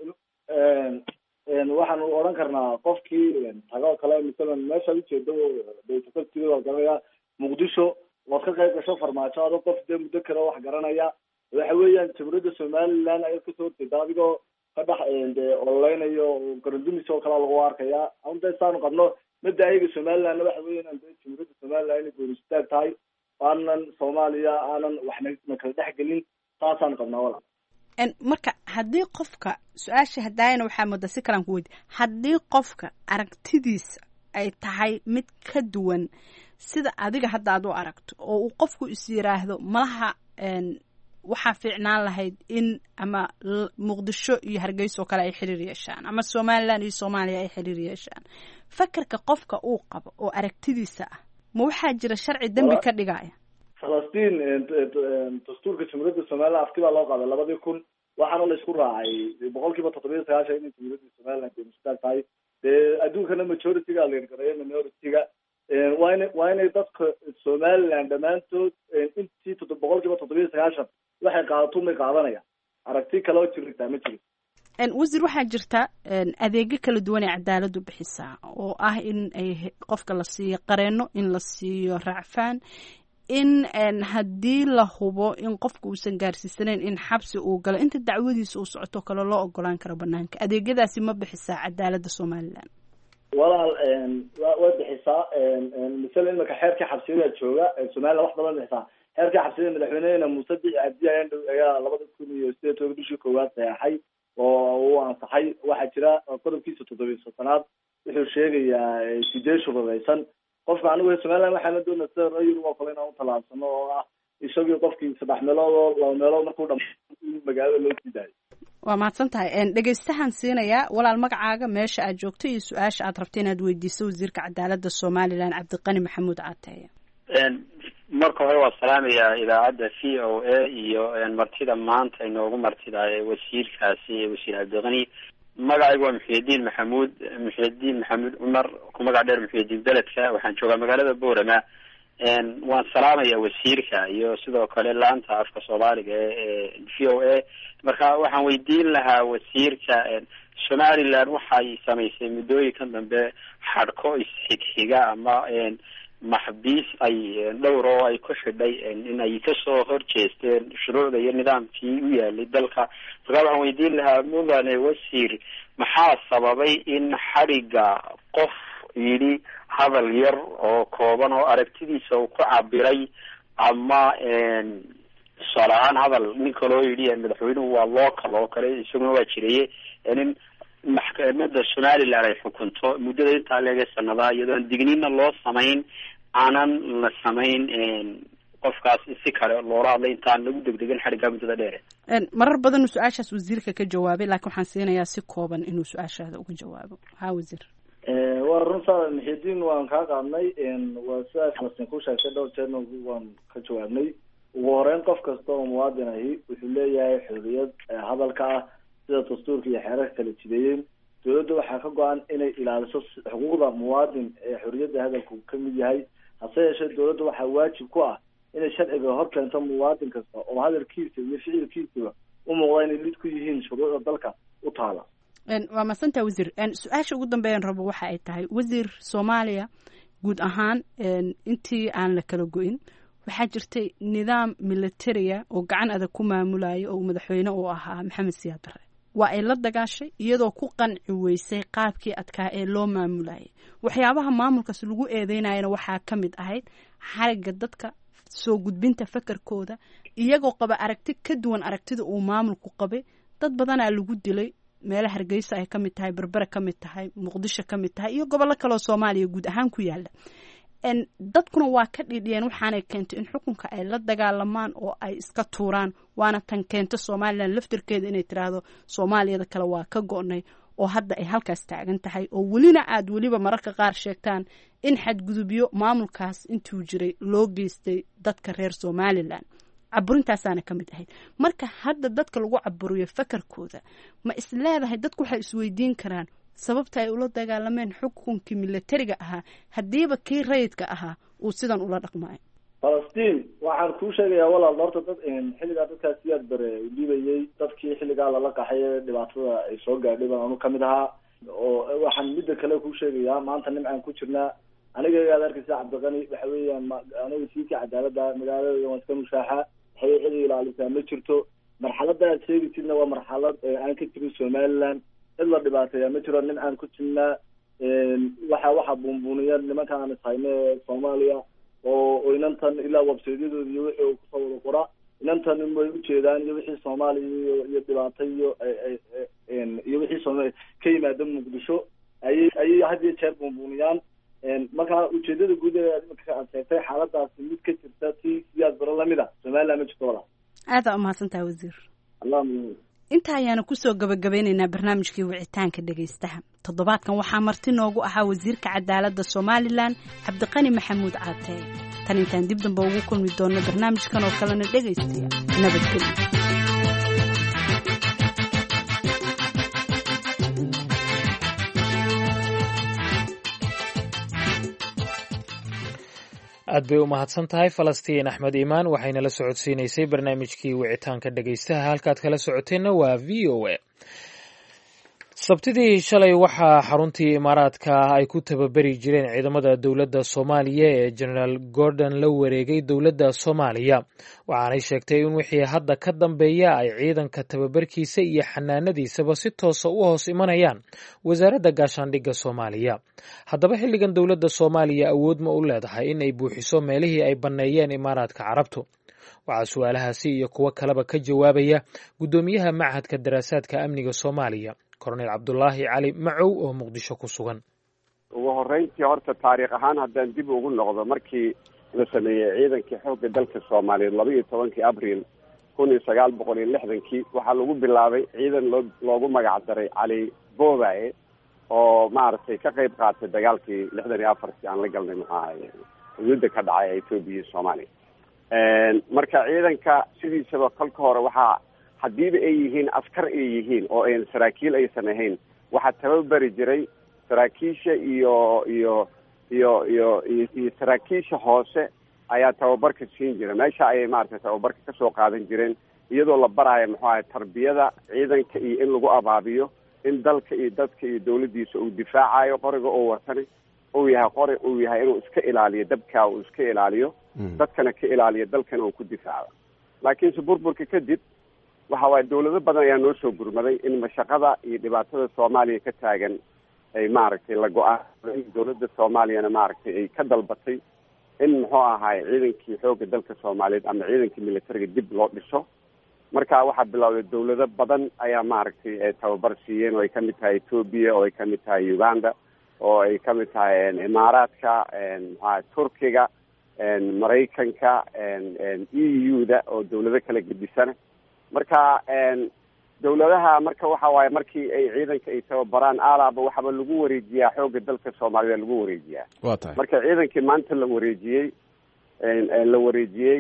waxaanu odhan karnaa qofkii tagao kale masalan meeshaad ujeedo garanaya muqdisho waad ka qayb gasho farmaajo ado qof dee muddo kale wax garanaya waxa weeyaan jamhuuriyadda somaliland ayaad kasoo horjeeda adigoo ka dhex de ololeynayo garandumis oo kale lagu arkaya anta saanu qabno mada ayaga somalilandna waxa weeyaan de jamhuuriyadda somaliland inay gooristaag tahay aanan soomaaliya aanan waxna na kala dhex gelin saasaan qabnaa walaal. marka haddii qofka su-aasha hadaayana waxaa mudda si kalaan ku weydi haddii qofka aragtidiisa ay tahay mid ka duwan sida adiga hadda aad u aragto oo uu qofku is yiraahdo malaha waxaa fiicnaan lahayd in ama muqdisho iyo hargeysa oo kale ay xiriir yeeshaan ama somaliland iyo soomaaliya ay xiriir yeeshaan fakarka qofka uu qabo oo aragtidiisa ah ma waxaa jira sharci dembi ka dhigaya? falastiin dastuurka jamhuuriyadda somaliland afti baa loo qaaday labadii kun waxaana la isku raacay boqol kiiba toddobiya sagaashan inay jamhuuriyadda somaliland gooristaag tahay dee adduunkana majority-ga leergareeyo minority-ga waa ina waa inay dadka somaliland dhammaantood intii todo boqol kiiba toddobiya sagaashan waxay qaadato may qaadanayaan aragti kale oo jirtaa ma jiro. wasiir waxaa jirta adeegyo kala duwan ee cadaaladdu bixisaa oo ah in ay qofka la siiyo qareeno in la siiyo raacfaan in haddii la hubo in qofka uusan gaarsiisanayn in xabsi uu galo inta dacwadiisa uu socoto kale loo ogolaan karo banaanka adeegyadaasi ma bixisaa cadaaladda somaliland? walaal way bixisaa misale imika xeerkii xabsiyada jooga somaliland wax badan bixisaa xeerkii xabsiyada madaxweynehena muuse bici cabdi ayaa labada kun iyo sideed toban bishii koowaad saxeexay oo uu ansaxay waxaa jira qodobkiisa toddobiya soddanaad wuxuu sheegayaa sidee shuruudaysan qofka anigu somaliland waxaana doonaa sida rayid oo kale inaan u tallaabsano oo ah isagii qofkii saddex meelood oo laba meelood markuu dham magaalada loo sii daayo. waa mahadsan tahay dhegeystahan siinayaa walaal magacaaga meesha aad joogto iyo su-aasha aad rabta inaad weydiiso wasiirka cadaaladda somaliland cabdiqani maxamuud caateeye. marka hore waa salaamayaa idaacadda v o a iyo martida maanta inoogu martida wasiirkaasi wasiir cabdiqani. magacaygu waa muxyidiin maxamuud muxyidiin maxamuud cumar ku magac dheer muxyidiin beledka waxaan joogaa magaalada boorama. waan salaamaya wasiirka iyo sidoo kale laanta afka soomaaliga ee v o a marka waxaan weydiin lahaa wasiirka somaliland waxay samaysay muddooyinkan dambe xadhko isxigxiga ama maxbiis ay dhowr oo ay ku xidhay in ay kasoo horjeesteen shuruucda iyo nidaamkii u yaalay dalka marka waxaan weydiin lahaa mudane wasiir maxaa sababay in xadhiga qof yidhi hadal yar oo kooban oo aragtidiisa uu ku cabiray ama tusaale ahaan hadal nin kaloo yidhi madaxweynuhu waa local oo kale isaguna waa jireye in maxkamada somaliland ay xukunto muddada intaa leega sanadaa iyadoo aan digniina loo samayn aanan la samayn qofkaas si kale loola hadlay intaan lagu degdegan xadhiggaa muddada dheere. marar badan uu su-aashaas wasiirka ka jawaabay laakiin waxaan siinayaa si kooban inuu su-aashaada uga jawaabo. ha wasiir. waa runta muxidiin waan kaa qaadnay waa sidaas martin ku sheegtay dhowr jeerna waan ka jawaabnay ugu horeyn qof kasta oo muwaadin ahi wuxuu leeyahay xorriyad hadalka ah sida dastuurka iyo xeerarka kala jideeyeen dowladda waxaa ka go-an inay ilaaliso xuquuqda muwaadin ee xorriyadda hadalku ka mid yahay hase yeeshee dowladda waxaa waajib ku ah inay sharciga hor keento muwaadin kasta oo hadalkiisa iyo ficilkiisaba u muuqda inay lid ku yihiin shuruucda dalka u taala waa masantaa wasiir su-aasha ugu dambeeyan rabo waxa ay tahay wasiir soomaaliya guud ahaan intii aan la kala go-in waxaa jirtay nidaam militariya oo gacan adag ku maamulaya oo madaxweyne uu ahaa maxamed siyaad barre waa ay la dagaashay iyadoo ku qanci weysay qaabkii adkaa ee loo maamulayay waxyaabaha maamulkaas lagu eedeynayana waxaa ka mid ahayd xarigga dadka soo gudbinta fakarkooda iyagoo qaba aragti ka duwan aragtida uu maamulku qabay dad badanaa lagu dilay meelaha hargeysa ay ka mid tahay berbera ka mid tahay muqdisho ka mid tahay iyo gobollo kaleoo soomaaliya guud ahaan ku yaala dadkuna waa ka dhidhiyeen waxaanay keentay in xukunka ay la dagaalamaan oo ay iska tuuraan waana tan keento somalilan laftirkeeda inay tiraahdo soomaaliyada kale waa ka go-nay oo hadda ay halkaas taagan tahay oo welina aad weliba mararka qaar sheegtaan in xadgudubyo maamulkaas intuu jiray loo geystay dadka reer somalilan caburintaasaana ka mid ahayd marka hadda dadka lagu caburiyo fakarkooda ma is leedahay dadku waxay isweydiin karaan sababta ay ula dagaalameen xukunkii militariga ahaa haddiiba kii rayidka ahaa uu sidan ula dhaqmaayo falastiin waxaan kuu sheegayaa walaal horta dad xilligaa dadkaas siyaad bare dhibayay dadkii xilligaa lala qaxay dhibaatada ay soo gaadhay baan anu kamid ahaa oo waxaan midda kale kuu sheegayaa maanta nimcaan ku jirnaa aniga aad arkaysa cabdiqani waxa weeyaan aniga siikii cadaalada magaalada waan iska mushaaxa waxay cid ilaalisaa ma jirto marxalada aad sheegaysidna waa marxalad aan ka jirin somaliland cid la dhibaateeya ma jiro nin aan ku jirnaa waxa waxa buunbuuniya nimanka aan ishayne soomaaliya oo inantan ilaa websaydyadooda iyo wixii uu kusoo wada qora inantan way ujeedaan iyo wixii soomaaliya iyo iyo dhibaato iyo iyo wixii sooma ka yimaada muqdisho ayay ayay had iyo jeer buunbuuniyaan marka ujeedada guud ee imika aad sheegtay xaaladaasi mid ka jirta ti siyaad baro lamida somaliland ma jirto walaa aada umahadsantaha wasiir allah inta ayaanu kusoo gabagabeynaynaa barnaamijkii wicitaanka dhegaystaha toddobaadkan waxaa marti noogu ahaa wasiirka cadaaladda somalilan cabdiqani maxamuud caatee tan intaan dib damba ugu kulmi doonno barnaamijkan oo kalena dhegaystaya nabadgelyo aad bay u mahadsan tahay falastiin axmed iimaan waxayna la socodsiinaysay barnaamijkii wicitaanka dhegaystaha halkaad kala socoteenna waa v o a sabtidii shalay waxaa xaruntii imaaraadka ay ku tababari jireen ciidamada dowladda soomaaliya ee genaraal gordon la wareegay dowladda soomaaliya waxaanay sheegtay in wixii hadda ka dambeeya ay ciidanka tababarkiisa iyo xanaanadiisaba si toosa u hoos imanayaan wasaaradda gaashaandhigga soomaaliya haddaba xilligan dowladda soomaaliya awood ma u leedahay in ay buuxiso meelihii ay banneeyeen imaaraadka carabtu waxaa su-aalahaasi iyo kuwo kaleba ka jawaabaya guddoomiyaha machadka daraasaadka amniga soomaaliya korneyl cabdulaahi cali macow oo muqdisho ku sugan ugu horreyntii horta taariikh ahaan haddaan dib ugu noqdo markii la sameeyey ciidankii xoogga dalka soomaaliyeed laba iyo tobankii abril kun iyo sagaal boqol iyo lixdankii waxaa lagu bilaabay ciidan loo loogu magac daray cali boobaye oo maaragtay ka qayb qaatay dagaalkii lixdan iyo afartii aan la galnay muxuu ahaye xuduudda ka dhacay ee etoobiya iyo soomaaliya marka ciidanka sidiisaba kolka hore waxaa haddiiba ay yihiin askar ay yihiin oo ayn saraakiil aysan ahayn waxaa tababari jiray saraakiisha iyo iyo iyo iyo iyo saraakiisha hoose ayaa tababarka siin jira meesha ayay maaragtay tababarka kasoo qaadan jireen iyadoo la baraayo muxuu ahay tarbiyada ciidanka iyo in lagu abaabiyo in dalka iyo dadka iyo dawladdiisa uu difaacayo qoriga oo watani uu yahay qori uu yahay inuu iska ilaaliyo dabkaa uu iska ilaaliyo dadkana ka ilaaliyo dalkana uu ku difaaco laakiinse burburka kadib waxa waaye dawlado badan ayaa noo soo gurmaday in mashaqada iyo dhibaatada soomaaliya ka taagan ay maaragtay la go-aanay dawladda soomaaliyana maaragtay ay ka dalbatay in muxuu ahaay ciidankii xoogga dalka soomaaliyeed ama ciidankii militariga dib loo dhiso marka waxaa bilowday dawlado badan ayaa maaragtay ay tababar siiyeen oo ay kamid tahay etoobiya oo ay kamid tahay uganda oo ay kamid tahay imaaraadka mxuaha turkiga maraykanka e u da oo dawlado kala gedisana marka dawladaha marka waxa waaye markii ay ciidanka ay tababaraan aalaaba waxaba lagu wareejiyaa xoogga dalka soomaalida lagu wareejiyaa waa tahay marka ciidankii maanta la wareejiyey la wareejiyey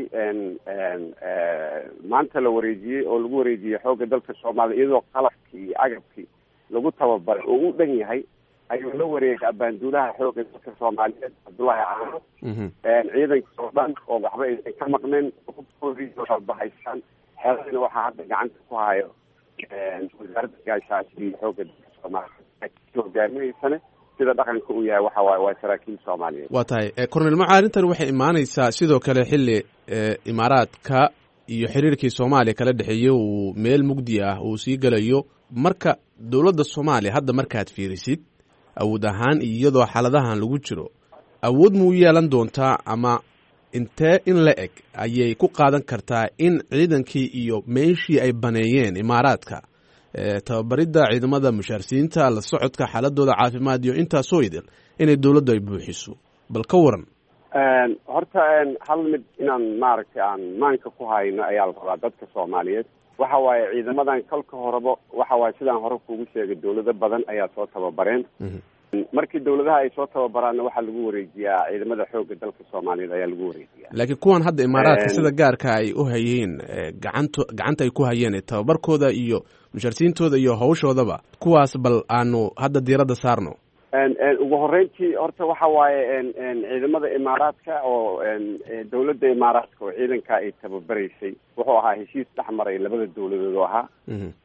maanta la wareejiyey oo lagu wareejiyey xoogga dalka soomaalida iyadoo qalabkii iyo agabkii lagu tababaray oo u dhan yahay ayuu la wareegay abaanduulaha xoogga dalka soomaaliyeed cabdullaahi caano ciidankii oo dhan oo waxba aysan ka maqneen bahaysaan xeeladina waxaa hadda gacanta ku hayo wasaaradda gaashaandhigga iyo xoogga dalka soomaaliya hogaaminaysane sida dhaqanka uu yahay waxa waaye waa saraakiil soomaaliyeed waa tahay cornel maca arrintan waxay imaanaysaa sidoo kale xilli imaaraadka iyo xiriirkii soomaaliya kala dhexeeyey uu meel mugdi ah uu sii gelayo marka dowladda soomaaliya hadda markaad fiirisid awood ahaan iyadoo xaaladahan lagu jiro awood muu yeelan doontaa ama intee in la eg ayay ku qaadan kartaa in ciidankii iyo meeshii ay baneeyeen imaaraadka tababaridda ciidamada mushaarsiinta la socodka xaaladooda caafimaad iyo intaasoo idil inay dawladdu ay buuxiso bal ka waran horta hal mid inaan maaragtay aan maanka ku hayno ayaa la rabaa dadka soomaaliyeed waxa waaye ciidamadan kolka horeba waxa waaye sidaan hore kuugu sheegay dawlado badan ayaa soo tababareen markii dawladaha ay soo tababaraanna waxaa lagu wareejiyaa ciidamada xoogga dalka soomaaliyeed ayaa lagu wareejiyaa laakiin kuwan hadda imaaraadka sida gaarka ay u hayeen gacanto gacanta ay ku hayeen tababarkooda iyo mushaarsiintooda iyo hawshoodaba kuwaas bal aanu hadda diiradda saarno ugu horreyntii horta waxa waaye ciidamada imaaraadka oo dawladda imaaraadka oo ciidanka ay tababaraysay wuxuu ahaa heshiis dhex maray labada dawladood oo ahaa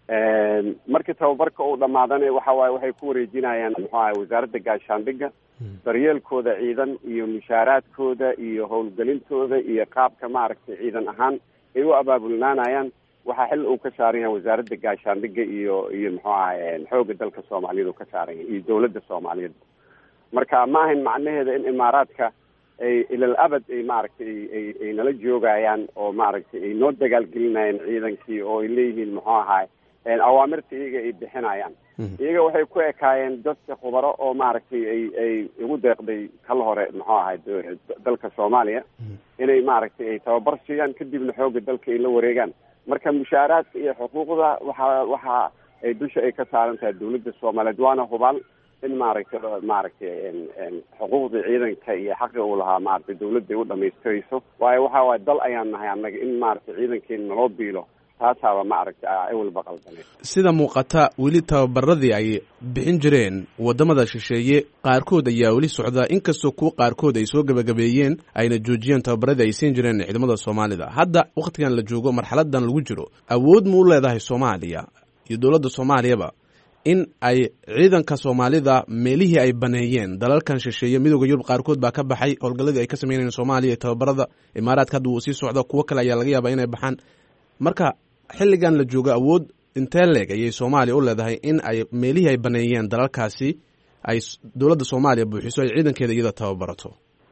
markii tababarka uu dhamaadana waxa waaye waxay ku wareejinayaan muxuu ahay wasaaradda gaashaandhigga daryeelkooda ciidan iyo mushaaraadkooda iyo howlgelintooda iyo qaabka maaragtay ciidan ahaan ay u abaabulnaanayaan waxaa xil uu ka saaran yahay wasaaradda gaashaandhigga iyo iyo muxuu ahay xoogga dalka soomaaliyeed uu ka saaran yahay iyo dawladda soomaaliyeed marka ma ahayn macnaheeda in imaaraadka ay ilal abad ay maaragtay ay ay nala joogayaan oo maaragtay ay noo dagaalgelinayaan ciidankii oo ay leeyihiin muxuu ahay awaamirta iyaga ay bixinayaan iyaga waxay ku ekaayeen dadka khubaro oo maaragtay ay ay ugu deeqday kala hore muxuu ahay dalka soomaaliya inay maaragtay ay tababar siiyaan kadibna xoogga dalka ay la wareegaan marka mushaaraadka iyo xuquuqda waxa waxa ay dusha ay ka saaran tahay dawladda soomaaliyeed waana hubaal in maaragtay maaragtay xuquuqda ciidanka iyo xaqi uu lahaa maaragtay dawladda ay u dhamaystirayso waayo waxa waaye dal ayaan nahay annaga in maaragtay ciidankeena naloo biilo taasaaba maaragtay ay walba qaldanay sida muuqata weli tababaradii ay bixin jireen wadamada shisheeye qaarkood ayaa weli socda inkastoo kuwa qaarkood ay soo gabagabeeyeen ayna joojiyeen tababaradii ay siin jireen ciidamada soomaalida hadda wakhtigan la joogo marxaladan lagu jiro awood ma u leedahay soomaaliya iyo dowladda soomaaliyaba in ay ciidanka soomaalida meelihii ay baneeyeen dalalkan shisheeye midooda yurub qaarkood baa ka baxay howlgalladii ay ka sameynayeen soomaaliya iyo tababarada imaaraadka hadda wuu sii socda kuwo kale ayaa laga yaabaa inay baxaan marka xilligan la joogo awood intee leeg ayay soomaaliya u leedahay in ay meelihii ay baneeyeen dalalkaasi ay dowladda soomaaliya buuxiso ay ciidankeeda iyada tababarato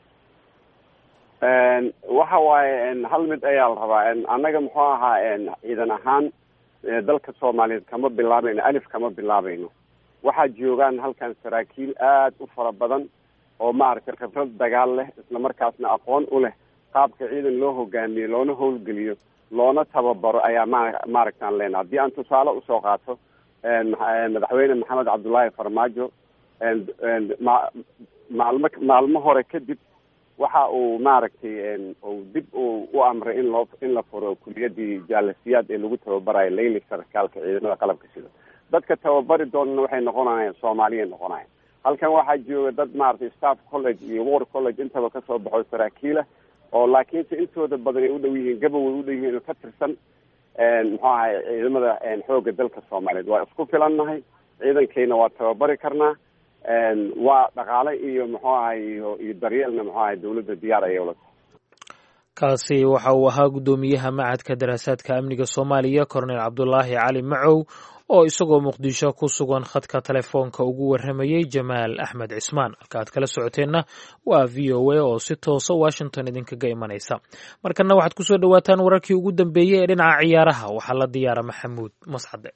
waxa waaye hal mid ayaa la rabaa annaga muxuu ahaa ciidan ahaan dalka soomaaliyeed kama bilaabayno alif kama bilaabayno waxaa joogaan halkan saraakiil aad u fara badan oo maaragtay khibrad dagaal leh isla markaasna aqoon u leh qaabka ciidan loo hogaamiyo loona howlgeliyo loona tababaro ayaa ma maaragtaan leenaha haddii aan tusaale usoo qaato madaxweyne maxamed cabdullaahi farmaajo ma maalmo maalmo hore kadib waxa uu maaragtay uu dib uu u amray in loo in la furo kuliyadii jaalasiyaad ee lagu tababarayo layli sarkaalka ciidamada qalabka sida dadka tababari doonana waxay noqonayaan soomaaliya noqonayaan halkan waxaa jooga dad maaragtay staff college iyo war college intaba kasoo baxo saraakiila oo laakiinse intooda badan ay u dhow yihiin gaba way u dhow yihiin ka tirsan muxuu ahay ciidamada xoogga dalka soomaaliyeed waa isku filannahay ciidankeyna waa tababari karnaa waa dhaqaale iyo muxuu ahay iyo iyo daryeelna muxuu ahay dawladda diyaar ayay ula tahay kaasi waxa uu ahaa guddoomiyaha macadka daraasaadka amniga soomaaliya korneyl cabdulaahi cali macow oo isagoo muqdisho ku sugan khadka telefoonka ugu warramayey jamaal axmed cismaan halka aad kala socoteenna waa v o a oo si toosa washington idinkaga imanaysa markana waxaad ku soo dhowaataan wararkii ugu dambeeyey ee dhinaca ciyaaraha waxaa la diyaara maxamuud mascade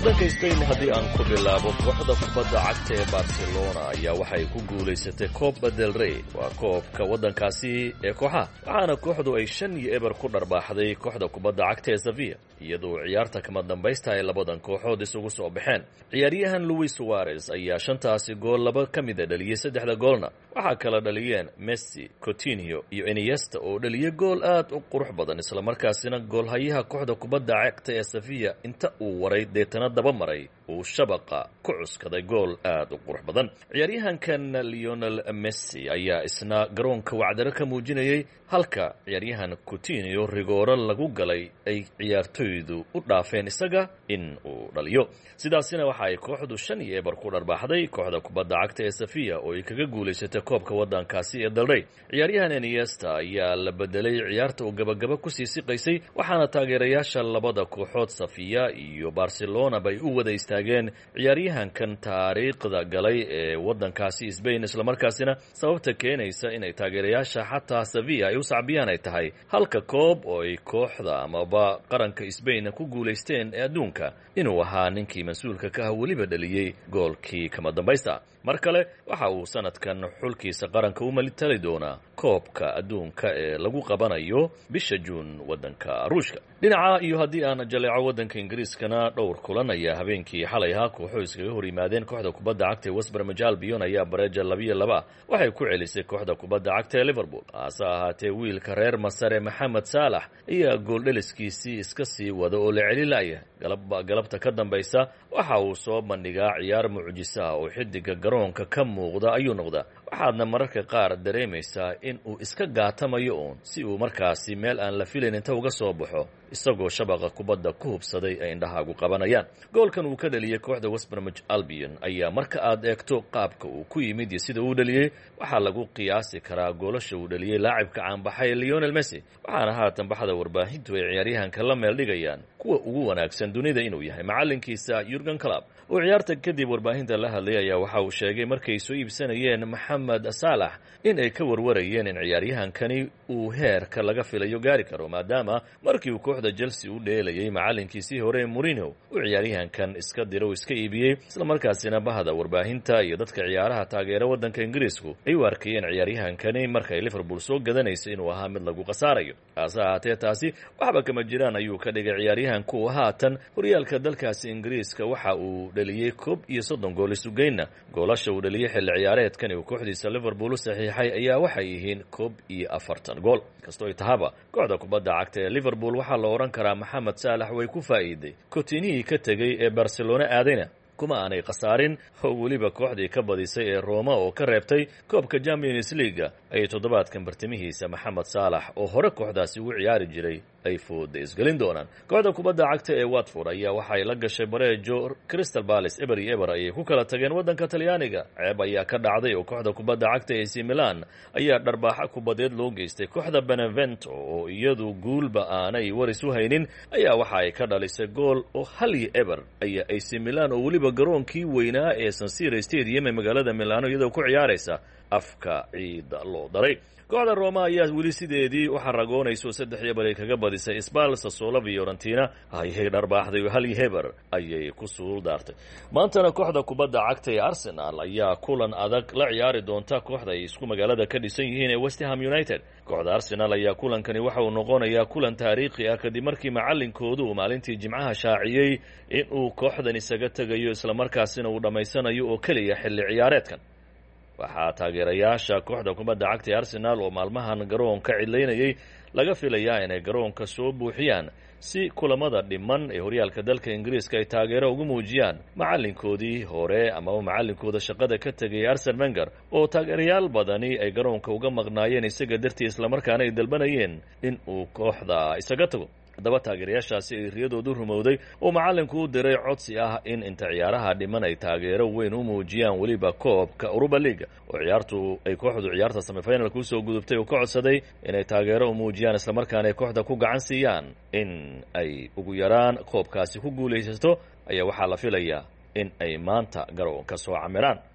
waddanka Spain haddii aan ku bilaabo kooxda kubadda cagta ee Barcelona ayaa waxay ku guulaysatay Copa del Rey waa koobka waddankaasi ee kooxaha waxaana kooxdu ay shan iyo eber ku dharbaaxday kooxda kubadda cagta ee Sevilla iyadoo ciyaarta kama dambaysta ay labadan kooxood isugu soo baxeen ciyaaryahan Luis Suarez ayaa shantaasi gool laba ka mid a dhaliyay saddexda goolna waxaa kala dhaliyeen Messi, Coutinho iyo Iniesta oo dhaliyay gool aad u qurux badan isla markaasina goolhayaha kooxda kubadda cagta ee Sevilla inta uu waray deetana daba maray uu shabaqa ku cuskaday gool aad u qurux badan ciyaaryahankan Lionel Messi ayaa isna garoonka wacdaro ka muujinayay halka ciyaaryahan Coutinho rigooro lagu galay ay ciyaartoydu u dhaafeen isaga in uu dhaliyo sidaasina waxa ay kooxdu shan iyo eber ku dharbaaxday kooxda kubadda cagta ee Sevilla oo ay kaga guulaysatay koobka waddankaasi ee Del Rey ciyaaryahan Iniesta ayaa la bedelay ciyaarta uu gabagaba ku sii siqaysay waxaana taageerayaasha labada kooxood Sevilla iyo Barcelona bay u wada istaageen ciyaaryahankan taariikhda galay ee waddankaasi Spain isla markaasina sababta keenaysa inay taageerayaasha xataa Sevilla ay u sacbiyaan ay tahay halka koob oo ay kooxda amaba qaranka Spain ku guulaysteen ee adduunka inuu ahaa ninkii mas-uulka ka ah weliba dhaliyey goolkii kama dambaysta mar kale waxa uu sanadkan xulkiisa qaranka u malitali doonaa koobka adduunka ee lagu qabanayo bisha Juun waddanka Ruushka dhinaca iyo haddii aan jaleeco waddanka Ingiriiskana dhowr kulan ayaa habeenkii xalay ahaa kooxo iskaga hor yimaadeen kooxda kubadda cagta ee West Bromwich Albion ayaa bareeja laba iyo laba waxay ku celisay kooxda kubadda cagta ee Liverpool hase ahaatee wiilka reer Masar Mohamed Salah ayaa gool dhaliskiisii iska sii wada oo la celilaya galabba galabta ka dambaysa waxa uu soo bandhigaa ciyaar mucjiso ah oo xidiga garoonka ka muuqda ayuu noqdaa waxaadna mararka qaar dareemaysaa in uu iska gaatamayo uun si uu markaasi meel aan la filayn inta uga soo baxo isagoo shabaqa kubadda ku hubsaday ay indhahaagu qabanayaan goolkan uu ka dhaliyey kooxda West Bromwich Albion ayaa marka aad eegto qaabka uu ku yimid iyo sida uu dhaliyey waxaa lagu qiyaasi karaa goolasha uu dhaliyey laacibka caanbaxay Lionel Messi waxaana haatan baxda warbaahintu ay ciyaaryahanka la meel dhigayaan kuwa ugu wanaagsan dunida inuu yahay macalinkiisa Jurgen Klopp oo ciyaarta kadib warbaahinta la hadlay ayaa waxa uu sheegay markay soo iibsanayeen Mohamed Salah in ay ka warwarayeen in ciyaaryahankani uu heerka laga filayo gaari karo maadaama markii uu kooxda Chelsea u dheelayay macalinkiisii hore Mourinho uu ciyaaryahankan iska diro iska iibiyey isla markaasina bahda warbaahinta iyo dadka ciyaaraha taageera waddanka Ingiriisku ay u arkayeen ciyaaryahankani markay Liverpool soo gadanayso inuu ahaa mid lagu qasaarayo hase ahaatee taasi waxba kama jiraan ayuu ka dhigay ciyaaryahanku haatan horyaalka dalkaasi Ingiriiska waxa uu dhaliyay koob iyo soddon gool isugeyna goolasha uu dhaliyay xilli ciyaareedkan uu kooxdiisa Liverpool u saxiixay ayaa waxay yihiin koob iyo afartan gool kastoo ay tahaba kooxda kubadda cagta ee Liverpool waxa la oran karaa Mohamed Salah way ku faa'iiday Coutinho ka tagay ee Barcelona aadayna kuma aanay qasaarin oo weliba kooxdii ka badisay ee Roma oo ka reebtay koobka Champions League ay toddobaadkan bartimihiisa Mohamed Salah oo hore kooxdaasi ugu ciyaari jiray ay fooda isgelin doonaan kooxda kubadda cagta ee Watford ayaa waxay la gashay bareejo Crystal Palace eber iyo eber ayay ku kala tageen waddanka Talyaaniga ceeb ayaa ka dhacday oo kooxda kubadda cagta ee A C Milan ayaa dharbaaxa kubadeed loo geystay kooxda Benevento oo iyadu guulba aanay waris u haynin ayaa waxa ay ka dhalisay gool oo hal iyo eber ayaa A C Milan oo weliba garoonkii weynaa ee San Siro Stadium ee magaalada Milano iyadoo ku ciyaaraysa afka ciida loo daray kooxda Roma ayaa weli sideedii waxa ragoonayso saddex iyo eber kaga badisay Spal Sassuolo Fiorentina ayay dharbaaxday hal iyo eber ayay ku suul daartay maantana kooxda kubadda cagta ee Arsenal ayaa kulan adag la ciyaari doonta kooxda ay isku magaalada ka dhisan yihiin ee West Ham United kooxda Arsenal ayaa kulankani waxa uu noqonayaa kulan taariikhi ah kadib markii macallinkoodu uu maalintii Jimcaha shaaciyay in uu kooxdan isaga tagayo isla markaasina uu dhameysanayo oo kaliya xilli ciyaareedkan waxaa taageerayaasha kooxda kubadda cagta ee Arsenal oo maalmahan garoonka cidlaynayay laga filayaa inay garoonka soo buuxiyaan si kulamada dhiman ee horyaalka dalka Ingiriiska ay taageero ugu muujiyaan macalinkoodii hore ama macalinkooda shaqada ka tagay Arsene Wenger oo taageerayaal badani ay garoonka uga maqnaayeen isaga dartii isla markaana ay dalbanayeen in uu kooxda isaga tago haddaba taageerayaashaasi ay riyadoodu rumowday oo macallinku u diray codsi ah in inta ciyaaraha dhiman ay taageero weyn u muujiyaan weliba koobka Europa League oo ciyaartu ay kooxdu ciyaarta semifinalka u soo gudubtay oo ka codsaday inay taageero u muujiyaan isla markaana ay kooxda ku gacan siiyaan in ay ugu yaraan koobkaasi ku guulaysato ayaa waxaa la filayaa in ay maanta garoonka soo camiraan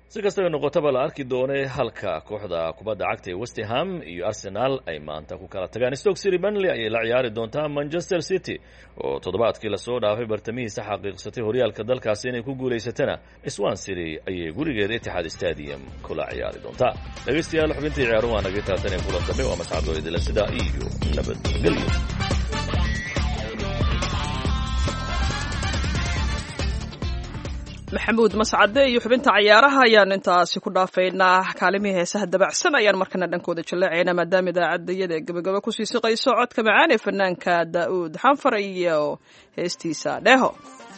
si kastaba noqotaba la arki doonay halka kooxda kubadda cagta ee West Ham iyo Arsenal ay maanta ku kala tagaan. Stoke City Burnley ayay la ciyaari doontaa Manchester City oo toddobaadkii la soo dhaafay bartamihiisa xaqiiqsatay horyaalka dalkaasi inay ku guulaysatana Swan City ayay gurigeeda Etihad Stadium kula ciyaari doontaa. dhageystayaal xubintii ciyaaruhu waa naga taatan kula dambe waa mas'aado idil sida iyo nabadgelyo. maxamuud mascade iyo xubinta cayaaraha ayaan intaasi ku dhaafaynaa. kaalimihii heesaha dabacsan ayaan markana dhankooda jaleecaynaa maadaama idaacadda iyada ee gabagaba kusii siqayso codka macaan ee fanaanka daa'uud xanfar iyo heestiisa dheeho.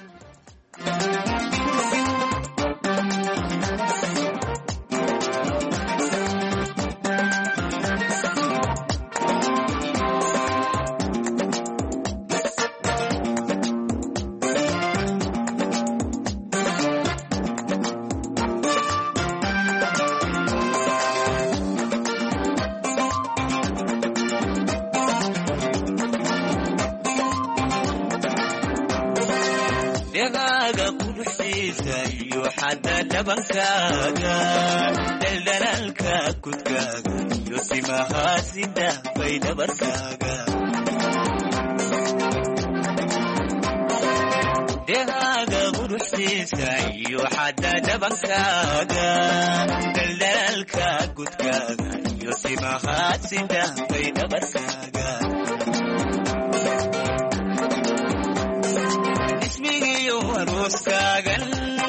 dhabankaaga daldalaalka kudkaaga iyo timahaasida bay dhabarkaaga dehaaga quruxdiisa iyo xadda dhabankaaga daldalaalka kudkaaga iyo timahaasida bay dhabarkaaga ismigiyo arooskaagan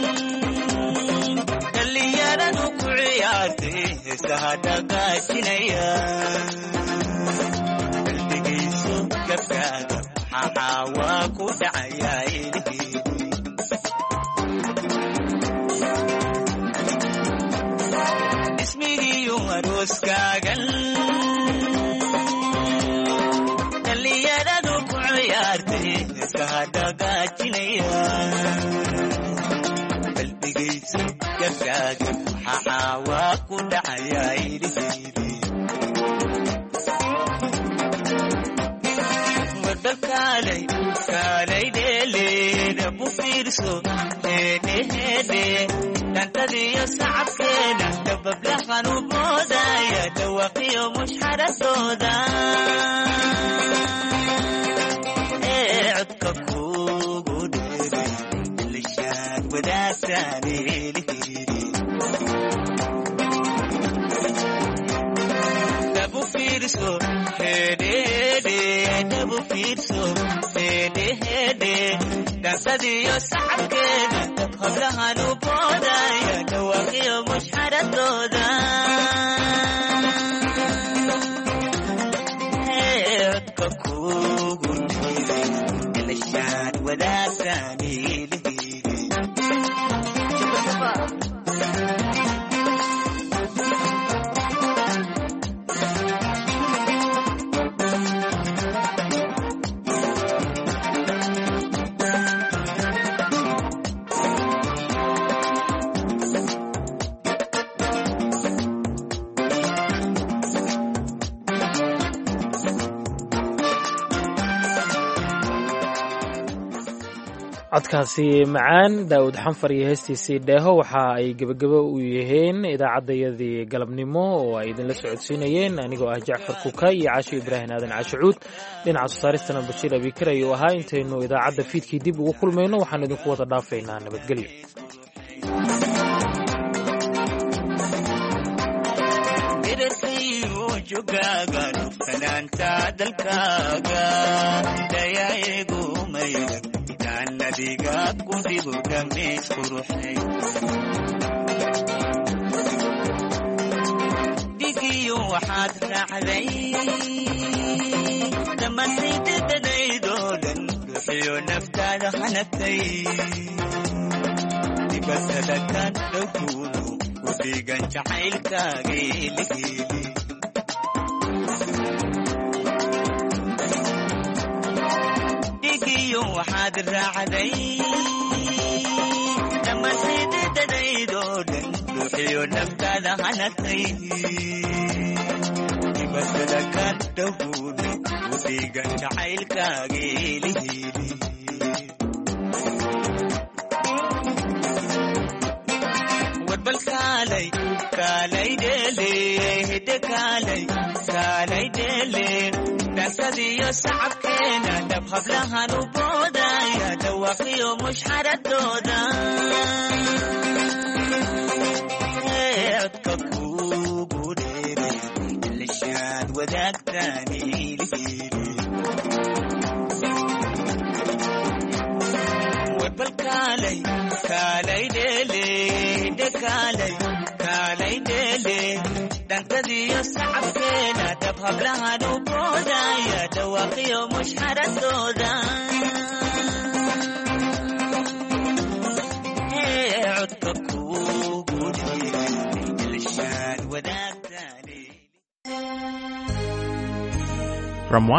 sahadagaajinaya qalbigayso gabkaaga maxaa waa ku dhacayaa ilhiidi ismigiyo arooskaagan dhallinyaradu ku ciyaartay sahadagaajinaya qalbigayso gabkaaga maxaa waa ku dhacayaa ilhiidi wadakaalay kaalay dheeleeda bu fiirso heedheheedhe dhantadiyo sacabkeeda dabablahan u boodaya dhawaqiyo mushxaradooda ee codka kugu dheeray lishaad wadaagtaan ilhiidi dabu fiirso heedheheedhe dabu fiirso heedheheedhe dhansadiyo sacabkeeda hablahan u boodaya dhawaaqiyo mushxaradooda codka kugu dhiiray ilashaad wadaagtaan ilhiidi codkaasi macaan daa'uud xanfar iyo heestiisii dheeho waxa ay gebagabo u yihiin idaacaddayadii galabnimo oo ay idinla socodsiinayeen anigoo ah jacfar kuka iyo casho ibraahim aadan cashucuud dhinaca soosaaristana bashiir abikar ayuu ahaa. intaynu idaacadda fiidkii dib ugu kulmayno waxaan idinku wada dhaafaynaa nabadgelyo. jogaaga dhufanaanta dalkaaga dayaegu maydan nadiga kundigu dhameys quruxay dhigiyo waxaad raacday dhammaantaydadadaydoo dhan duxiyo naftaada hanagtay dibatada kan dhowkuudu ku dhigan jacaylkaaga ilhiili waxaad raacday dhammaantaydadadaydoo dhan duxiyo naftaada hanagtay dibatada kan dhowkuudu ku dhigan jacaylkaaga ilhiili warbalkaa kaalay kaalay dheele dhankadiyo sacabkeena dhab hablahan u boodaya dhawaaqiyo mushxaradooda codka kuugu dheeray ilishaad wadaagtaani ilhiili warbal kaalay kaalay dheele dhekaalay kaalay dheele dhankadiyo sacabkeena dhab hablahan u boodaya dhawaaqiyo mushxaradooda codka kuugu dheeray ilishaad wadaagtaani. From